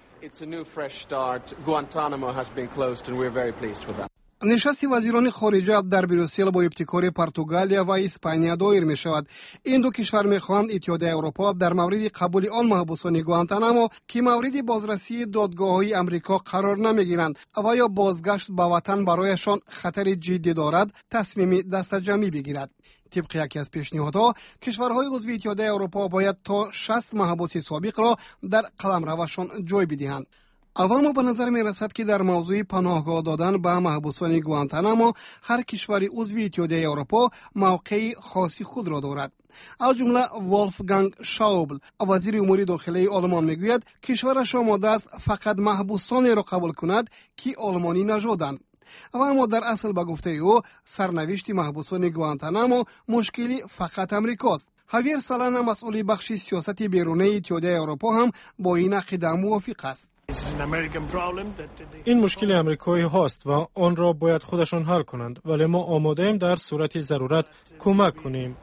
نشست وزیران خارجه در بروکسل با ابتکار پرتغالیا و اسپانیا دایر می شود. این دو کشور می خواهند اتحادیه اروپا در مورد قبول آن محبوسان گوانتانامو که مورد بازرسی دادگاه‌های آمریکا قرار نمی گیرند و یا بازگشت به وطن برایشان خطر جدی دارد تصمیم دستجمعی بگیرد. طبق یکی از پیشنهادها کشورهای عضو اتحادیه اروپا باید تا 60 محبوس سابق را در قلمروشان جای بدهند. اما به نظر می رسد که در موضوع پناهگاه دادن به محبوسان گوانتانامو هر کشور عضو اتحادیه اروپا موقع خاصی خود را دارد. از جمله ولفگانگ شاوبل وزیر امور داخلی آلمان میگوید کشورش آماده است فقط محبوسانی را قبول کند که آلمانی نژادند. اما در اصل به گفته او سرنوشت محبوسان گوانتانامو مشکلی فقط امریکاست. هاویر سالانا مسئول بخش سیاست بیرونی اتحادیه اروپا هم با این عقیده موافق است. این مشکل امریکایی هاست و آن را باید خودشان حل کنند، ولی ما آماده ایم در صورت ضرورت کمک کنیم.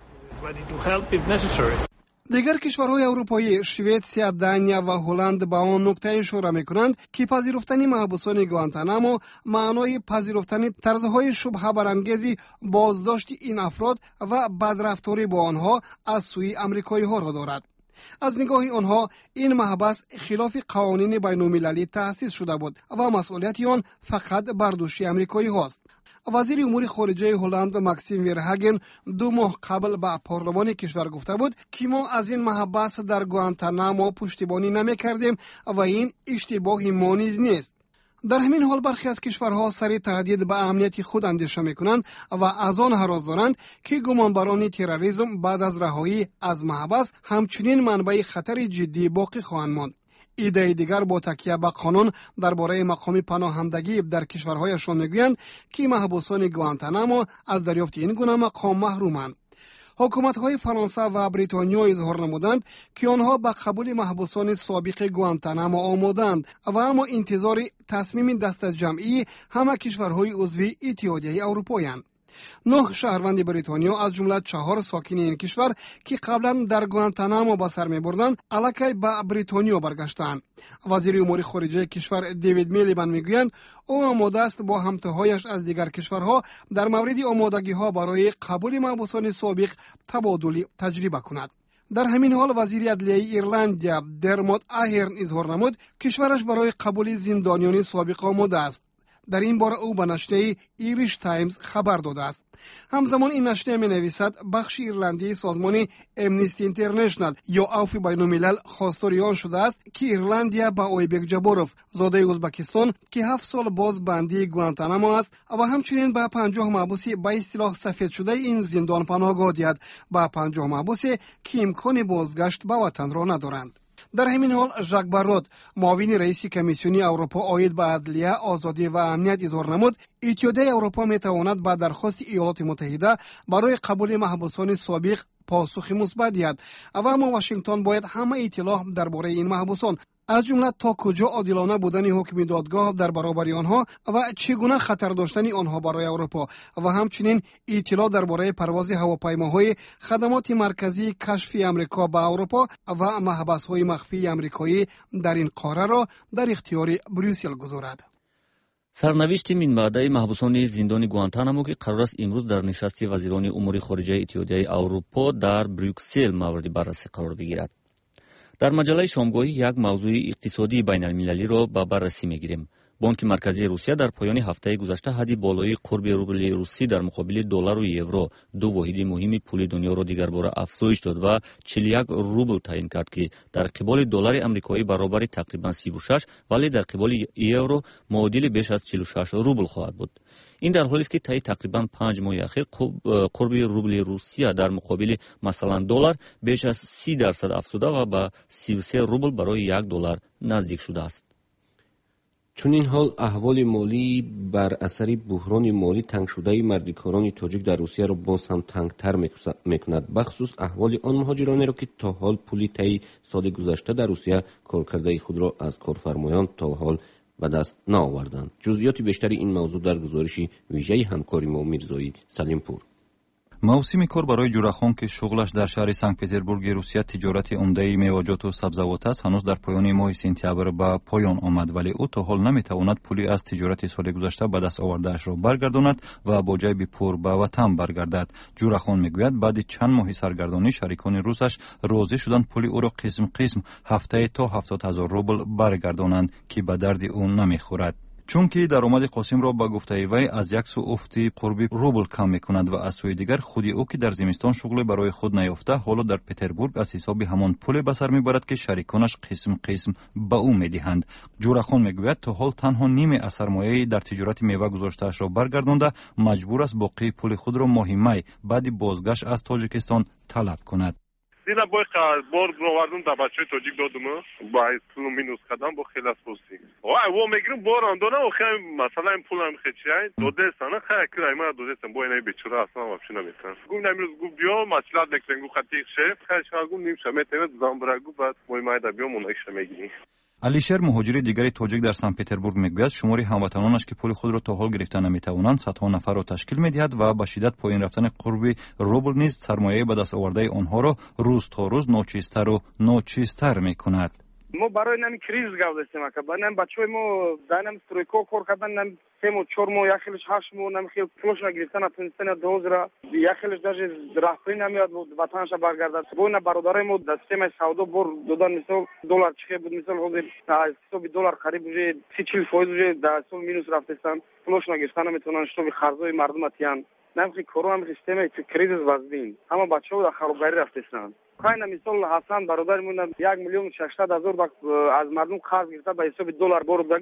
دیگر کشورهای اروپایی سوئد، دانیا و هلند به آن نکته اشاره می‌کنند که پذیرفتن محبوسان گوانتانامو معنای پذیرفتن طرزهای شبهه برانگیز بازداشت این افراد و بدرفتاری با آنها از سوی آمریکایی‌ها را دارد. از نگاه آنها این محبس خلاف قوانین بین‌المللی تأسیس شده بود و مسئولیت آن فقط بر دوش آمریکایی هاست. وزیر امور خارجه هلند ماکسیم ویرهاگن 2 ماه قبل به پارلمان کشور گفته بود که ما از این محبس در گوانتانامو پشتیبانی نمی کردیم و این اشتباه ما نیز نیست. در همین حال برخی از کشورها سری تهدید به امنیت خود اندیشه میکنند و از آن هراس دارند که گمانبران تروریسم بعد از رهایی از محبس همچنین منبع خطر جدی باقی خواهند ماند. ایده دیگر با تکیه به قانون درباره مقام پناهندگی در کشورهایشان میگویند که محبوسان گوانتانامو از دریافت این گونه مقام محرومند. حکومت‌های فرانسه و بریتانیا اظهار نمودند که آنها به قبول محبوسان سابق گوانتانامو آمادند و اما انتظار تصمیم دست جمعی همه کشورهای عضو اتحادیه اروپایند. 9 شهروند بریتانیا از جمله 4 ساکن این کشور که قبلا در گوانتانامو به سر می‌بردند الکی به بریتانیا برگشتند. وزیر امور خارجه کشور دیوید میلیبند میگویند او آماده است با همتاهایش از دیگر کشورها در مورد آمادگی‌ها برای قبول محبوسان سابق تبادل تجربه کند. در همین حال وزیر عدلیه ایرلندیا درموت اهرن اظهار نمود کشورش برای قبول زندانیان سابق آماده است. در این باره او به نشریه ایریش تایمز خبر داده است. همزمان این نشریه می نویسد بخش ایرلندی سازمان امنیستی اینترنشنال یا عفو بین الملل خواستار آن شده است که ایرلندیا با اویبک جباروف زاده ازبکستان که 7 سال باز بندی گوانتانامو است و همچنین به 50 محبوس به اصطلاح سفید شده این زندان پناهگاه دهد، با 50 محبوس که امکان بازگشت به وطن را ندارند. در همین حال ژاک باروت معاون رئیس کمیسیون اروپا عاید به عدلیه، آزادی و امنیت اظهار نمود اتحادیه اروپا میتواند به درخواست ایالات متحده برای قبول محبوسان سابق پاسخ مثبت دهد و اما واشنگتن باید همه اطلاع درباره این محبوسان از جمله تا کجا عادلانه بودن حکم دادگاه در برابر آنها و چگونه خطر داشتن آنها برای اروپا و همچنین اطلاع درباره پرواز هواپیماهای خدمات مرکزی کشفی امریکا به اروپا و محبس‌های مخفی امریکایی در این قاره را در اختیار بریسل گذارد. سرنوشت منبعده محبوسان زندان گوانتانامو که قرار است امروز در نشست وزیران امور خارجه اتحادیه اروپا در بروکسل مورد بررسی قرار بگیرد. در مجله شامگاهی یک موضوع اقتصادی بین المللی را به بررسی می‌گیریم. بانک مرکزی روسیه در پایان هفته گذشته حد بالای قرب روبل روسی در مقابل دلار و یورو، دو واحد مهم پول دنیا را دیگر بار افزایش داد و 41 روبل تعیین کرد که در قبال دلار آمریکایی برابر تقریبا 36 ولی در قبال یورو معادل بیش از 46 روبل خواهد بود. این در حالی است که طی تقریبا 5 ماه اخیر قرب روبل روسیه در مقابل مثلا دلار بیش از 30% افزوده و به 33 روبل برای یک دلار نزدیک شده است. چون این حال احوال مالی بر اثر بحران مالی تنگ شده مردکاران تاجیک در روسیه را باز هم تنگتر میکند، بخصوص احوال آن مهاجرانی را که تا حال پولی طی سال گذشته در روسیه کارکرده خود را از کارفرمایان تا حال به دست نآوردند. جزئیات بیشتری این موضوع در گزارش ویژه همکاری ما میرزایی سلیمپور. موسم کار برای جورخان که شغلش در شهر سنت پتربورگ روسیه تجارت عمده میوه‌جات و سبزیجات است هنوز در پایان ماه سپتامبر به پایان آمد، ولی او تا حال نمیتواند پولی از تجارت سال گذشته به دست آورده‌اش را برگرداند و با جیب پر به وطن برگردد. جورخان میگوید بعد چند ماه سرگردانی شریکان روسش راضی شدند پولی او را قسم قسم هفته تا 70,000 روبل برگردانند که به درد او نمیخورد. چون که درآمد قاسم را با گفته وی از یک سو افتی قربی روبل کم میکند و از سوی دیگر خودی او که در زمستان شغل برای خود نیافته حالا در پتربورگ از حساب همان پول به سر میبرد که شریکانش قسم قسم به او میدهند. جورخان میگوید تا حال تنها نیمه از سرمایه در تجارت میوه گذاشتهاش را برگردانده مجبور است باقی پول خود را ماه می بعد بازگشت از تاجیکستان طلب کند. دینا بای بار گروادم دا بچه تاجیک دادم با پول مینوس کردم با خلاص پوسی و میگیرم بار اندونه و خیلی مثلا این پولم خیلی دوده سنه خیلی کرای من دوده سن با اینای بیچاره اصلا وابچه نمیتونم گوم نمیروز گوم بیا مسئلات نکتن گو خطیق شیف خیلی شما گوم نیم شما میتونید زمان برای گو بعد موی مایده بیا منایشه میگیری. علیشر مهاجر دیگری تاجیک در سنت پتربورگ میگوید شمار هموطنانش که پول خود را تا حال گرفته نمیتوانند صدها نفر را تشکیل میدهد و به شدت پایین رفتن قرب روبل نیز سرمایه به دست آورده آنها را روز تا روز ناچیزتر و ناچیزتر میکند. ما برای نمی کریز گردستیم که برای بچه‌های ما دانم استرویکو کار کردن نم 3 و 4 ماه یا خیلیش 8 ماه نم خیلی پولش نگرفتن تونستن دوز را یا خیلیش درجه راهپای نمیاد وطنش برگردد. بونا برادرای ما در سیستم سودا بر دادن مثلا دلار چه بود مثلا حدود 100 دلار قریب بوده 30-40% در سال مینوس رفتن پولش نگرفتن نمیتونن شو خرجای مردم اتیان نمیخواد کرونا هم سیستم کریز وزدین اما بچه‌ها در خرابکاری رفتن. خیلی مثال حسن برادرمون 1,600,000 از مردم قرض گرفته به حساب دلار بردگی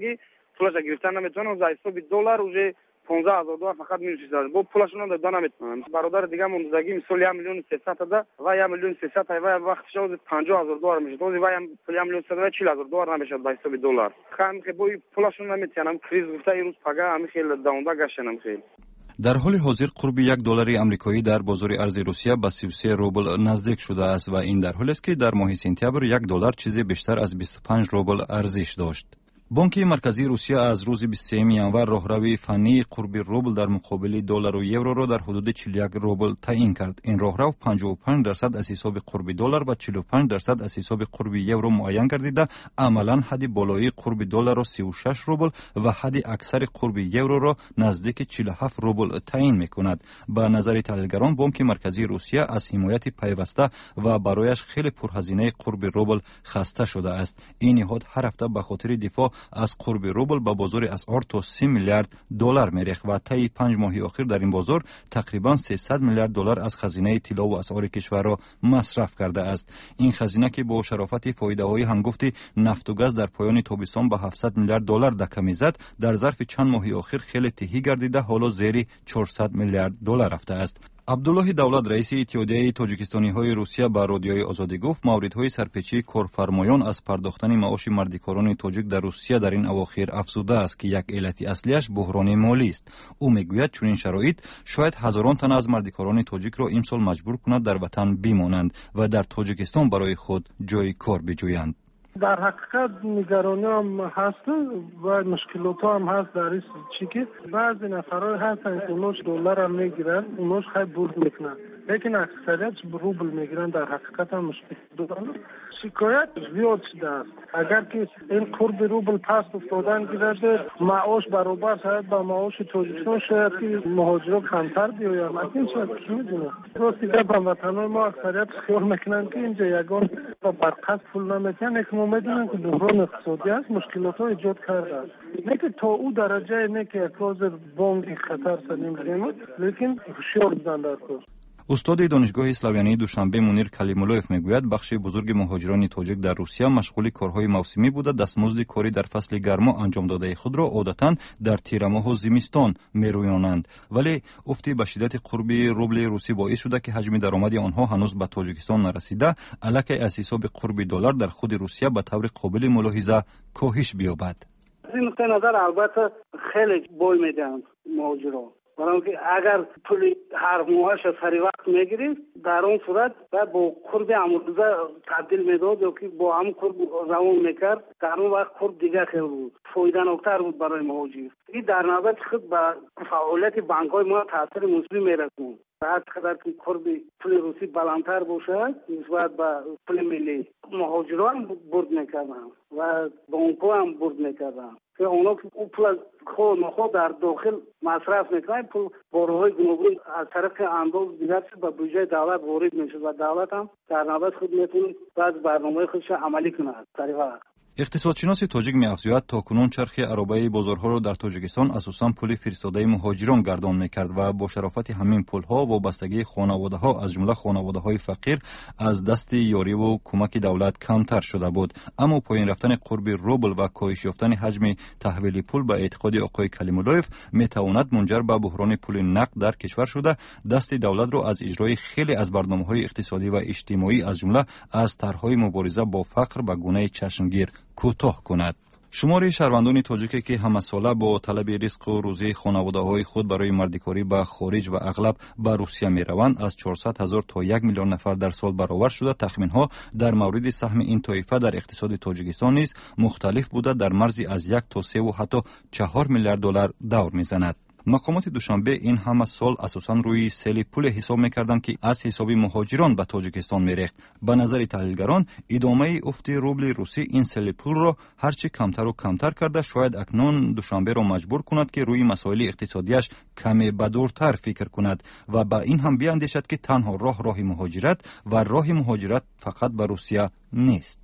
پولش گرفتن نمیتونن از حساب دلار уже 15000 دلار فقط میشه با پولشون دادن نمیتونن. برادر دیگه موندگی مثلا 1 میلیون 300 تا و 1 میلیون 300 و وقت شد 50000 دلار میشه. تو و 1 میلیون 40000 دلار نمیشه به حساب دلار. خام که با پولشون نمیتونن کریز گفته روز پگا هم خیلی داوندا گشتن خیلی. در حال حاضر قرب $1 آمریکایی در بازار ارز روسیه به 33 روبل نزدیک شده است و این در حالی است که در ماه سپتامبر $1 چیزی بیشتر از 25 روبل ارزش داشت. بانک مرکزی روسیه از روز 23 ینور راهروی فنی قرب روبل در مقابل دلار و یورو را در حدود 41 روبل تعیین کرد. این راهرو 55% از حساب قرب دلار و 45% از حساب قرب یورو معین گردیده، عملا حد بالایی قرب دلار را 36 روبل و حد اکثر قرب یورو را نزدیک 47 روبل تعیین می‌کند. به نظر تحلیلگران بانک مرکزی روسیه از حمایت پیوسته و برایش خیلی پرهزینه قرب روبل خسته شده است. این نهاد هر هفته به خاطر دفاع از قرب روبل به بازار اسعار تا 30 میلیارد دلار میریخت و طی 5 ماه اخیر در این بازار تقریبا 300 میلیارد دلار از خزینه طلا و اسعار کشور را مصرف کرده است. این خزینه که با شرافت فایده‌های هنگفت نفت و گاز در پایان تابستان به 700 میلیارد دلار دکه میزد، در ظرف چند ماه اخیر خیلی تهی گردیده حالا زیر 400 میلیارد دلار رفته است. عبدالله دولت رئیس اتحادیه تاجیکستانی‌های روسیه به رادیوی آزادی گفت موردهای سرپیچی کارفرمایان از پرداختن معاش مردکاران تاجیک در روسیه در این اواخر افزوده است که یک علت اصلیش بحران مالی است. او میگوید چنین شرایط شاید هزاران تن از مردکاران تاجیک را امسال مجبور کند در وطن بمانند و در تاجیکستان برای خود جای کار بجویند. در حقیقت نگرانی هم هست و مشکلات هم هست در این چی که بعضی نفرهای هستن که اونوش دلار هم میگیرن، اونوش خیلی برد میکنن، لیکن اکثریت روبل میگیرن. در حقیقت هم مشکل دارن. شکایت زیاد شده است. اگر که این قرب روبل پس افتادن گیرده معاش برابر شاید با معاش تاجیکستان شاید که مهاجران کمتر بیایم. اکنون شاید کی میدونه. راستی که هموطنان ما اکثریت خیال میکنن که اینجا یگان با برقصد پول نمیتن، که ما میدونن که بحران اقتصادی است، مشکلات ها ایجاد کرده است. لیکن تا او درجه نه که اکراز بانک خطر سنیم بگیمد، لیکن هوشیار بودن در کار. استاد دانشگاه اسلاویانی دوشنبه منیر کلیمولوف میگوید بخش بزرگ مهاجران تاجیک در روسیه مشغول کارهای موسمی بوده، دستمزد کاری در فصل گرما انجام داده خود را عادتا در تیر ماه و زمستان میرویانند، ولی افت به شدت قرب روبل روسی باعث شده که حجم درآمد آنها هنوز به تاجیکستان نرسیده، الکی از حساب قرب دلار در خود روسیه به طور قابل ملاحظه کاهش بیابد. این نقطه نظر البته خیلی بوی میدن مهاجران، برای که اگر پول هر ماهش سری وقت میگیرید در اون صورت بعد با قرب امروزه تبدیل میداد یا که با هم قرب روان میکرد، در اون وقت قرب دیگه خیلی بود فایده‌ناکتر بود برای مهاجر. این در نوبت خود به فعالیت بانک‌های ما تاثیر منفی میرسونه. هر قدر که قرب پول روسی بلندتر باشه نسبت به پول ملی، مهاجران برد میکردن و بانک‌ها هم برد میکردن که اونا که پول خود در داخل مصرف میکنن، پول باروهای گوناگون از طرف انداز دیگر به بودجه دولت وارد میشه و دولت هم در نوبت خود میتونه بعض برنامه خودش عملی کنه از طریق اقتصادشناس تاجیک می‌افزاید تاکنون چرخ عربه بازارها را در تاجیکستان اساساً پول فرستاده مهاجران گردان می‌کرد و با شرافت همین پول‌ها وابستگی خانواده‌ها از جمله خانواده‌های فقیر از دست یاری و کمک دولت کمتر شده بود. اما پایین رفتن قرب روبل و کاهش یافتن حجم تحویل پول به اعتقاد آقای کلیمولوف می‌تواند منجر به بحران پول نقد در کشور شده دست دولت را از اجرای خیلی از برنامه‌های اقتصادی و اجتماعی از جمله از طرح‌های مبارزه با فقر به گونه چشمگیر کوتاه کند. شمار شهروندان تاجیک که همساله با طلب رزق و روزی خانواده‌های خود برای مردکاری به خارج و اغلب به روسیه می‌روند از 400,000 تا 1 میلیون نفر در سال برابر شده. تخمین‌ها در مورد سهم این طایفه در اقتصاد تاجیکستان نیز مختلف بوده، در مرزی از 1 تا 3 و حتی 4 میلیارد دلار دور می‌زند. مقامات دوشنبه این همه سال اساساً روی سیل پول حساب می‌کردند که از حساب مهاجران به تاجیکستان می‌ریخت. به نظر تحلیلگران ادامه افت روبل روسی این سیل پول را هرچی کمتر و کمتر کرده شاید اکنون دوشنبه را مجبور کند که روی مسائل اقتصادیش کمی بدورتر فکر کند و با این هم بیاندیشد که تنها راه مهاجرت و راه مهاجرت فقط به روسیه نیست.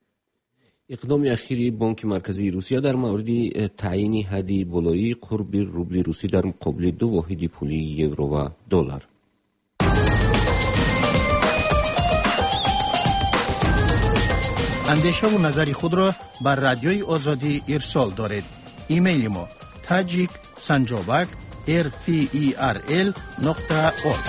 اقدام اخیری بانک مرکزی روسیه در مورد تعیین حد بالایی قرب روبل روسی در مقابل دو واحد پولی یورو و دلار. اندیشه و نظر خود را بر رادیوی آزادی ارسال دارید. ایمیل ما tajiksanjobak@rferl.org.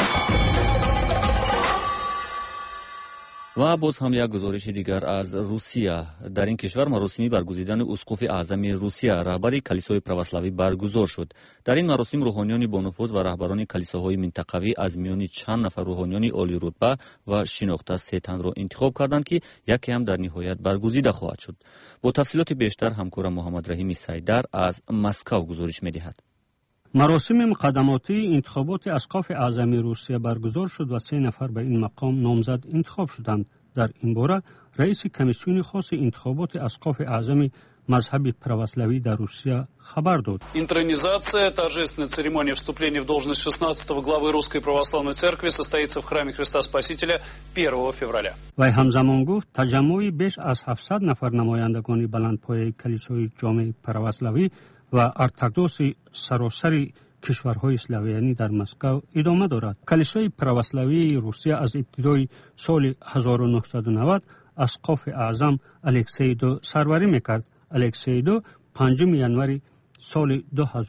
و باز هم یک گزارش دیگر از روسیه. در این کشور مراسمی برگزیدن اسقف اعظم روسیه رهبر کلیسای پروسلاوی برگزار شد. در این مراسم روحانیان با نفوذ و رهبران کلیساهای منطقوی از میان چند نفر روحانیان عالی رتبه و شناخته سه تن را انتخاب کردند که یکی هم در نهایت برگزیده خواهد شد. با تفصیلات بیشتر همکارم محمد رحیم سیدر از مسکو گزارش می‌دهد. مراسم مقدماتی انتخابات اسقف اعظم روسیه برگزار شد و 3 نفر به این مقام نامزد انتخاب شدند. در این باره رئیس کمیسیون خاص انتخابات اسقف اعظم مذهب православии در روسیه خبر داد. Интронизация, торжественная церемония вступления в должность 16-го главы Русской Православной Церкви состоится в храме Христа Спасителя 1 февраля. و همزمان گفت تجمعی بیش از 700 نفر نمایندگان بلندپایه کلیسای جامع православии و ارتدوکس سراسر کشورهای اسلاویانی در مسکو ادامه دارد. کلیسای православии روسیه از ابتدای سال 1990 اسقف اعظم الکسی دو سروری میکرد. الکسی دو 5 ینوری سال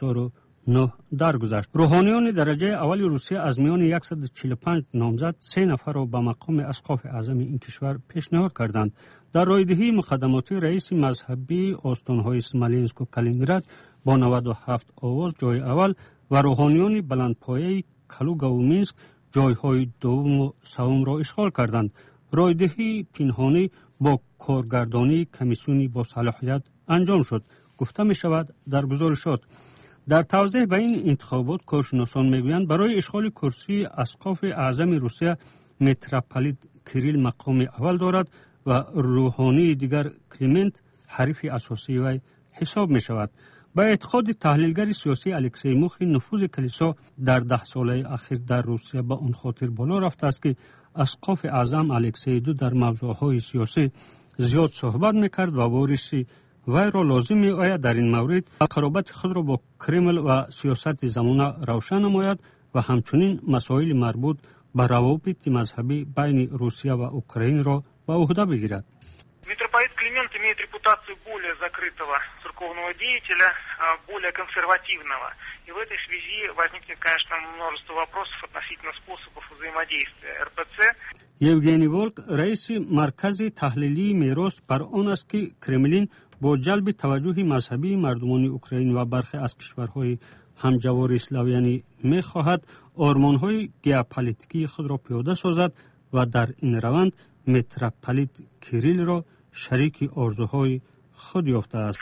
2009 درگذشت. روحانیان درجه اول روسیه از میان 145 نامزد 3 نفر را به مقام اسقف اعظم این کشور پیشنهاد کردند. در رایدهی مقدماتی رئیس مذهبی استانهای اسمالینسک و کالینینگراد با 97 آواز جای اول و روحانیان بلندپایه کالوگا و مینسک جایهای دوم و سوم را اشغال کردند. رایدهی پنهانی با کارگردانی کمیسیونی با صلاحیت انجام شد. گفته می شود در گزارشات. در توضیح به این انتخابات کارشناسان میگویند برای اشغال کرسی اسقف اعظم روسیه میتروپولیت کریل مقام اول دارد و روحانی دیگر کلیمنت حریف اساسی وی حساب می شود. با اعتقاد تحلیلگر سیاسی الکسی موخی نفوذ کلیسا در 10 ساله اخیر در روسیه به اون خاطر بالا رفته است که اسقف اعظم الکسی دو در موضوعهای سیاسی زیاد صحبت میکرد و وارثی وی را لازم می آید در این مورد قرابت خود را با کرمل و سیاست زمانه روشن نماید و همچنین مسائل مربوط به روابط مذهبی بین روسیه و اوکراین را به عهده بگیرد. Митрополит Климент имеет репутацию более закрытого церковного деятеля, более консервативного. И в этой связи возникнет, конечно, множество вопросов относительно способов взаимодействия РПЦ. یوگنی ولک رئیس مرکز تحلیلی میراث بر آن است که کرملین با جلب توجه مذهبی مردمان اوکراین و برخی از کشورهای همجوار اسلاویانی می‌خواهد آرمان‌های ژئوپلیتیکی خود را پیاده سازد و در این روند میتروپولیت کریل را شریک آرزوهای خود یافته است.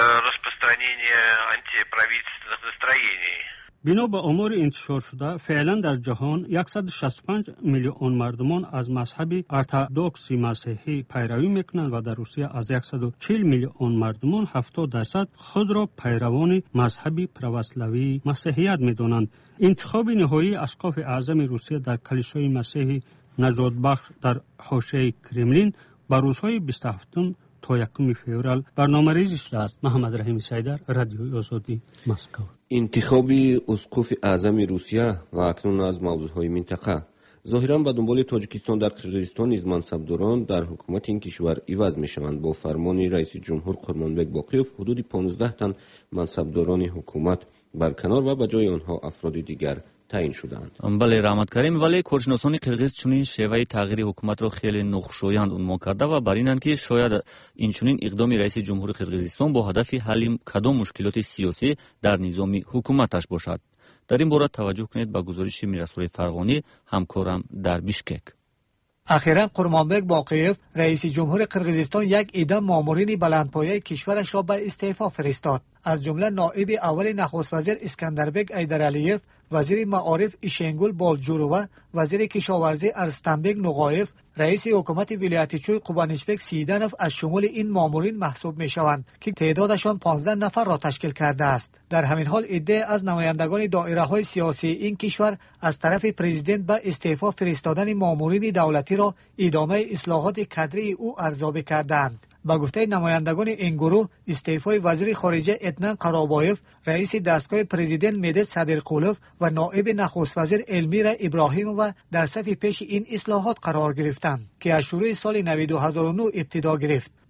بنا به آمار انتشار شده فعلا در جهان 165 میلیون مردمان از مذهب ارتدوکس مسیحی پیروی میکنند و در روسیه از 140 میلیون مردمان 70% خود را پیروان مذهب православии مسیحیت میدانند. انتخاب نهایی اسقف اعظم روسیه در کلیسای مسیحی نجات بخش در حاشیه کرملین بر روزهای 27 تا 1 فوریه برنامه‌ریزی شده است. محمد رحیم سیدر، رادیوی آزادی، مسکو. انتخاب اسقف اعظم روسیه و اکنون از موضوعهای منطقه ظاهرا به دنبال تاجیکستان در قرقیزستان نیز منصبداران در حکومت این کشور عوض میشوند. با فرمان رئیس جمهور قرمانبک باقیوف حدود 15 تن منصبداران حکومت برکنار و به جای آنها افراد دیگر تعیین شدند. بله رحمت کریم، ولی کارشناسان قرقیز چنین شیوه تغییر حکومت را خیلی نخشایند عنوان کرده و بر اینند که شاید این چنین اقدام رئیس جمهور قرقیزستان با هدف حل کدام مشکلات سیاسی در نظام حکومتش باشد. در این باره توجه کنید به گزارش میرسول فرغانی همکارم در بیشکک. اخیراً قرمانبک باقیوف رئیس جمهور قرقیزستان یک عده مامورین بلندپایه کشورش را به استعفا فرستاد. از جمله نایب اول نخست وزیر اسکندربک ایدرعلیف، وزیر معارف ایشنگول بالجورو، وزیر کشاورزی ارستنبک نوغایف، رئیس حکومت ولایت چوی قوبانشبک سیدنف از شمول این مامورین محسوب می شوند که تعدادشان 15 نفر را تشکیل کرده است. در همین حال عده از نمایندگان دایره های سیاسی این کشور از طرف پرزیدنت به استعفا فرستادن مامورین دولتی را ادامه اصلاحات کادری او ارزیابی کردند. با گفته نمایندگان این گروه استعفای وزیر خارجه ادنان قرابایف، رئیس دستگاه پرزیدنت مدد صدرقولوف و نایب نخست وزیر المیرا ابراهیمووا در صف پیش این اصلاحات قرار گرفتند که از شروع سال نو 2009 ابتدا گرفت.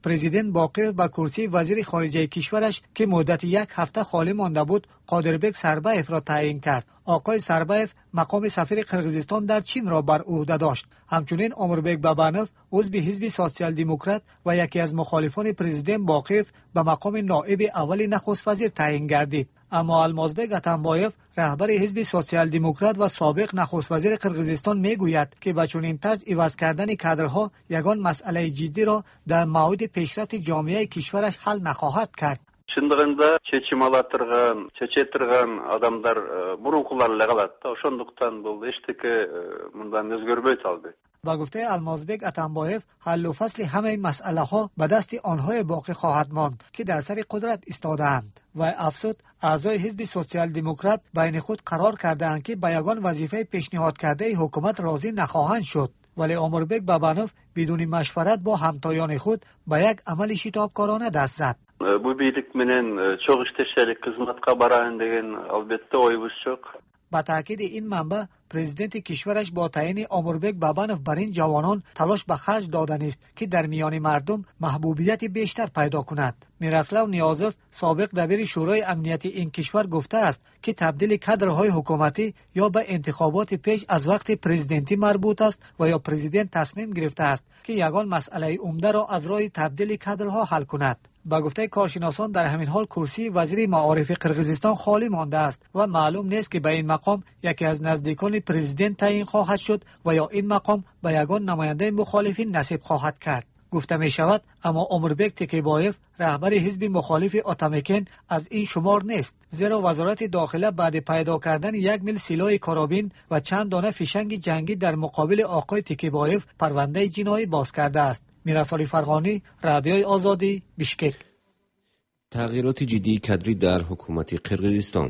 پرزیدنت باقیف به کرسی وزیر خارجه کشورش که مدت 1 هفته خالی مانده بود قادربک سربایف را تعیین کرد. آقای سربایف مقام سفیر قرقیزستان در چین را بر عهده داشت. همچنین امربک بابانوف عضو حزب سوسیال دموکرات و یکی از مخالفان پرزیدنت باقیف به مقام نایب اول نخست وزیر تعیین گردید. اما المازبک اتنبایف رهبر حزب سوسیال دموکرات و سابق نخست وزیر قرقیزستان میگوید که با چنین طرز عوض کردن کادرها یگان مسئله جدی را در موعد پیشرفت جامعه کشورش حل نخواهد کرد. Шындығында чечималатырған, чечетирған адамдар мурункулар эле калат да. Ошондуктан бул эчтеке мындан өзгөрбөйт албетте. با گفته المازبک اتنبایف حل و فصل همه مسئله ها به دست آنهای باقی خواهد ماند که در سر قدرت ایستاده‌اند و افزود اعضای حزب سوسیال دموکرات بین خود قرار کرده‌اند که به یگان وظیفه پیشنهاد کرده حکومت راضی نخواهند شد. ولی امربک بابانوف بدون مشورت با همتایان خود به یک عمل شتابکارانه دست زد. Bu birlik menen çok işteşelik hizmetka barayın degen albatta oyumuz çok. با تاکید این منبع پرزیدنت کشورش با تعیین امربک بابانوف بر این جوانان تلاش به خرج دادن است که در میان مردم محبوبیت بیشتر پیدا کند. میراسلاو نیازوف سابق دبیر شورای امنیتی این کشور گفته است که تبدیل کادرهای حکومتی یا به انتخابات پیش از وقت پرزیدنتی مربوط است و یا پرزیدنت تصمیم گرفته است که یگان مسئله عمده را از راه تبدیل کادرها حل کند. با گفته کارشناسان در همین حال کرسی وزیر معارف قرقیزستان خالی مانده است و معلوم نیست که به این مقام یکی از نزدیکان پرزیدنت تعیین خواهد شد و یا این مقام به یگان نماینده مخالفین نصیب خواهد کرد. گفته می شود اما امربک تکیبایف رهبر حزب مخالف اتامیکن از این شمار نیست، زیرا وزارت داخله بعد پیدا کردن 1 میل سلاح کارابین و چند دانه فیشنگ جنگی در مقابل آقای تکیبایف پرونده جنایی باز کرده است. میرسالی فرغانی، رادیوی آزادی، بیشکک. تغییرات جدی کادری در حکومت قرقیزستان.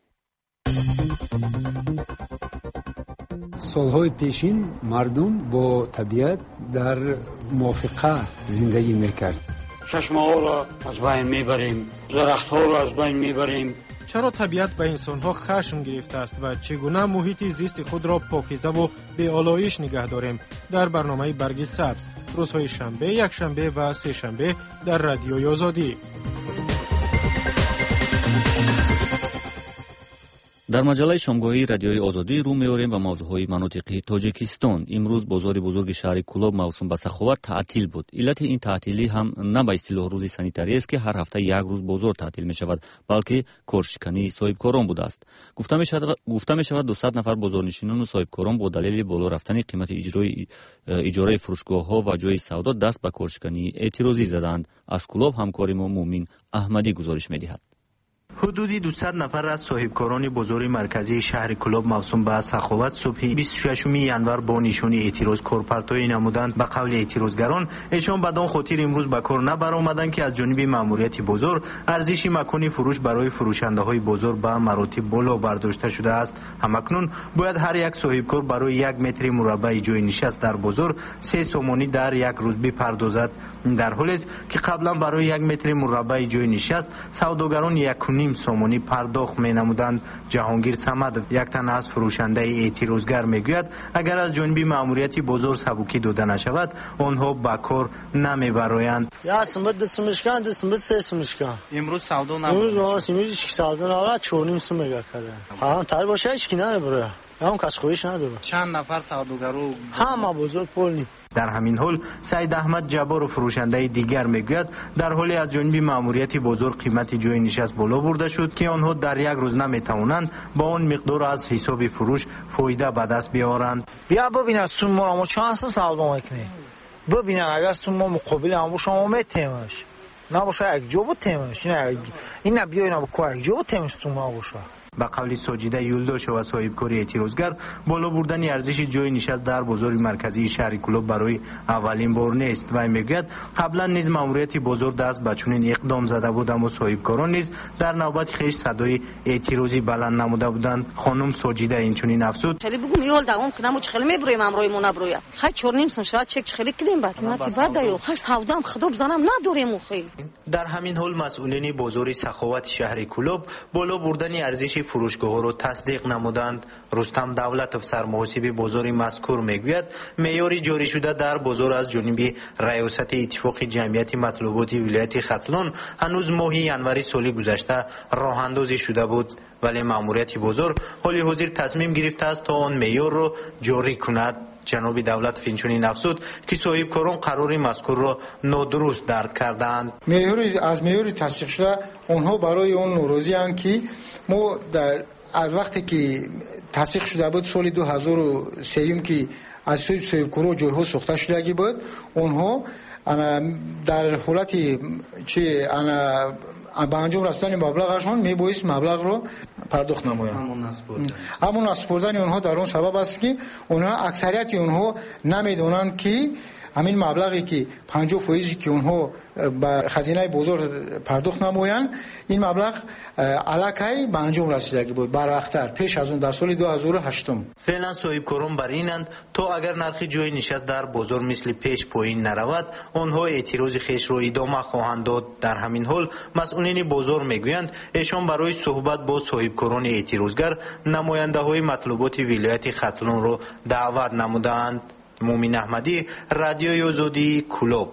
سالهای پیشین مردم با طبیعت در موافقه زندگی میکرد. چشمه ها را از بین میبریم، درخت ها را از بین میبریم. چرا طبیعت به انسان ها خشم گرفته است و چگونه محیط زیست خود را پاکیزه و به آلایش نگه داریم؟ در برنامه برگ سبز روزهای شنبه، یک شنبه و سه شنبه در رادیوی آزادی. дар маҷалаи шомгоҳии радиои озодӣ рӯ меорем ба мавзӯъҳои манотиқи тоҷикистон. имрӯз бозори бузурги шаҳри Кулоб мавсум ба саховат таътил буд. иллати ин таътилӣ ҳам на ба истилоҳ рӯзи санитарияст ки ҳар ҳафта як рӯз бозор таътил мешавад, балки коршикании соҳибкорон будааст. гуфта мешавад 200 нафар бозорнишинону соҳибкорон бо далели боло рафтани қимати иҷораи фурӯшгоҳҳо ва ҷои савдо даст ба коршикании эътирозӣ заданд. аз Кулоб ҳамкори мо муъмин аҳмадӣ гузориш медиҳад. حدودی 200 نفر از صاحبکاران بازار مرکزی شهر کلاب موسوم به سخاوت صبح 26 ینور با نشان اعتراض کارپرتایی نمودند. به قول اعتراضگران ایشان بدان خاطر امروز به کار نبرآمدند که از جانب ماموریت بازار ارزش مکان فروش برای فروشنده های بازار به مراتب بالا برداشته شده است. همکنون باید هر یک صاحبکار برای 1 متر مربع جای نشست در بازار 3 سومانی در یک روز بپردازد. در حالی است که قبلا برای 1 متر مربع جای نشست سوداگران 1.5 سومانی پرداخت می نمودند. جهانگیر صمد یک تن از فروشنده اعتراضگر میگوید اگر از جانب ماموریت بازار سبکی داده نشود آنها به کار نمی برآیند. یا سمت سمشکان سمت سه سمشکان امروز سودا نبود. امروز هیچ سودا نبود. 4.5 سوم میگه کرده. ها تر باشه هیچ کی نمیبره. هم کس خویش نداره. چند نفر سوداگرو همه بزرگ پول نی. در همین حال سید احمد جبار و فروشنده دیگر میگوید در حالی از جانب ماموریت بازار قیمت جای نشست بالا برده شد که آنها در یک روز نمیتوانند با اون مقدار از حساب فروش فایده به دست بیارند. بیا ببین سوم ما چند سودا میکنی. ببین اگر سوم مقابل هم شما میتیمش نباشه یک جو تیمش این بیا اینا با یک جو تیمش سوم باشه. به قول ساجده یولداش و صاحبکار اعتراضگر بالا بردن ارزش جای نشست در بازار مرکزی شهر کلوب برای اولین بار نیست و میگوید قبلا نیز ماموریت بازار دست به چنین اقدام زده بود اما صاحبکاران نیز در نوبت خیش صدای اعتراضی بلند نموده بودند. خانم ساجده این چنین افزود خیلی بگم یول دوام کنم چه خیلی میبرویم امروی مون ابرویا خیلی 4.5 سم شاید چک خیلی کنیم بعد قیمتی بعد دیو خیلی سودام خدا بزنم نداریم خیلی. در همین حال مسئولین بازار سخاوت شهر کلوب بالا بردن ارزش فروشگاه را تصدیق نمودند. رستم دولتов سرمحاسب بازار مذکور میگوید معیار جاری شده در بازار از جانب ریاست اتفاق جمعیت مطلوبات ولایت ختلان هنوز ماه ینوری سال گذشته راه اندازی شده بود، ولی ماموریت بازار حال حاضر تصمیم گرفته است تا آن معیار را جاری کند. جناب دولت فینچونین افزود که صاحب کاران قرار مذکور را نادرست درک کردند. از معیار تصدیق شده آنها برای اون ناراضی اند که ما از وقتی که تصدیق شده بود سال 2003 که از سوی صاحب کاران جایها ساخته شده بود، آنها در حالت چه به انجام رساندن مبلغشون میبایست مبلغ رو پرداخت نمایند. همون اسپردن اونها در اون سبب است که اونها اکثریت اونها نمیدونند که همین مبلغی که 50% که اونها به خزینه بازار پرداخت نمایند این مبلغ الکی به انجام رسیدگی بود برعکستر پیش از اون در سال 2008. فعلا صاحب کاران بر اینند تا اگر نرخ جای نشست در بازار مثل پیش پایین نرود آنها اعتراض خویش را ادامه خواهند داد. در همین حال مسئولین بازار میگویند ایشان برای صحبت با صاحب کاران اعتراضگر نماینده های مطلوبات ولایت ختلان را دعوت نمودند. مومن احمدی، رادیوی آزادی، کلوب.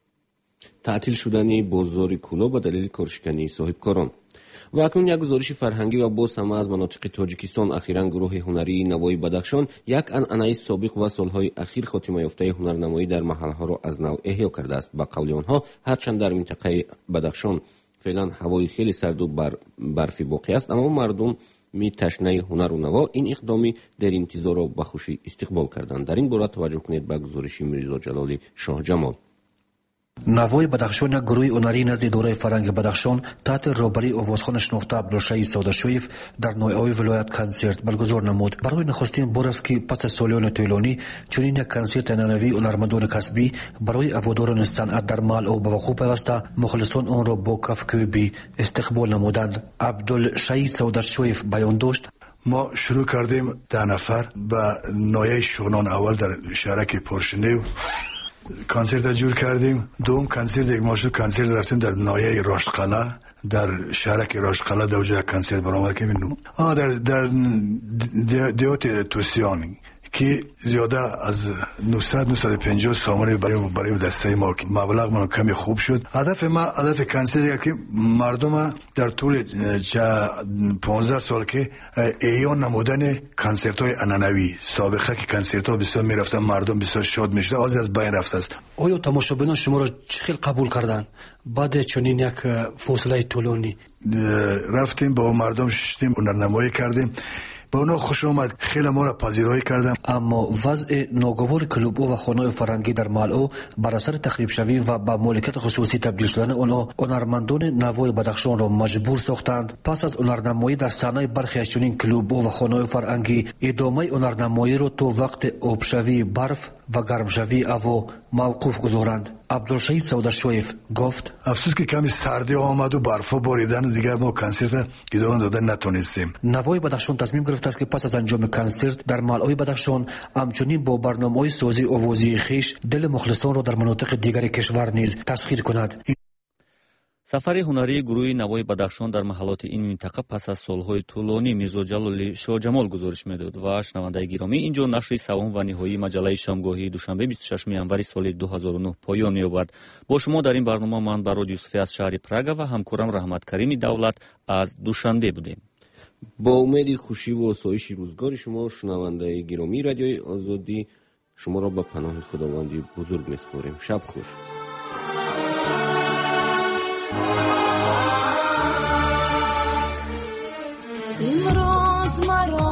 تعطیل شدن بازار کلوب به دلیل کارشکنی صاحبکاران. و اکنون یک گزارش فرهنگی و باز هم از مناطق تاجیکستان. اخیراً گروه هنری نوای بدخشان یک عنعنه سابق و سالهای اخیر خاتمه یافته هنرنمایی در محلها را از نو احیا کرده است. به قول آنها هرچند در منطقه بدخشان فعلا هوای خیلی سرد و برفی باقی است، اما مردم می تشنه هنر و نوا این اقدامی در انتظار را به خوشی استقبال کردند. در این باره توجه کنید به گزارش میرزا جلالی شاه جمال. نوای بدخشان یک گروه هنری نزد اداره فرهنگ بدخشان تحت رهبری آوازخوان شناخته عبدالشهید سوداشویف در نوای ولایت کنسرت برگزار نمود. برای نخستین بار است که پس از سالیان طولانی چنین یک کنسرت عنعنوی هنرمندان کسبی برای هواداران صنعت در محل به وقوع پیوسته مخلصان آن را با کفگویی استقبال نمودند. عبدالشهید سوداشویف بیان داشت: ما شروع کردیم 10 نفر به نوای شغنان اول در شهرک پرشنیو کنسرت جور کردیم. دوم کنسرت یک ماه کنسرت رفتیم در نایه راشقله در شهرک راشقله در اونجا کنسرت برآمد که می‌بینم در دیوت توسیان که زیاده از 950 سامانه برای دسته ما که مبلغ من کمی خوب شد. هدف کنسرت که مردم در طول 15 سال که ایان نمودن کنسرت های عنعنوی سابقه که کنسرت ها بسیار میرفتن مردم بسیار شاد میشد از بین رفته است. آیا تماشابینان شما را چه قبول کردند بعد چنین یک فاصله طولانی؟ رفتیم با مردم شدیم هنرنمایی کردیم، با اونا خوش آمد، خیلی ما را پذیرایی کردم. اما وضع ناگوار کلوب و خانه‌های فرهنگی در محل بر اثر تخریب شوی و با مالکیت خصوصی تبدیل شدن آنها هنرمندان نوای بدخشان را مجبور ساختند پس از هنرنمایی در صحنه برخی از چنین کلوب و خانه‌های فرهنگی ادامه هنرنمایی را تا وقت آبشوی برف و گرمشوی هوا موقوف گذارند. عبدالشهید سوداشویف گفت: افسوس که کمی سردی آمد و برفا باریدن و دیگر ما کنسرت ادامه دادن نتونستیم. نوای بدخشان تصمیم گرفته است که پس از انجام کنسرت در محل‌های بدخشان همچنین با برنامه‌های سازی آوازی خویش دل مخلصان را در مناطق دیگر کشور نیز تسخیر کند. سفر هنری گروه نوای بدخشان در محلات این منطقه پس از سالهای طولانی میرزا جلالی شاه جمال گزارش میداد. و شنونده گرامی، اینجا نشر سوم و نهایی مجله شامگاهی دوشنبه 26 ینوری سال 2009 پایان می‌یابد. با شما در این برنامه من براد یوسفی از شهر پراگ و همکارم رحمت کریمی دولت از دوشنبه بودیم. با امید خوشی و آسایش روزگار شما شنونده گرامی رادیوی آزادی شما را به پناه خداوند بزرگ می‌سپاریم. شب خوش. امروز مرا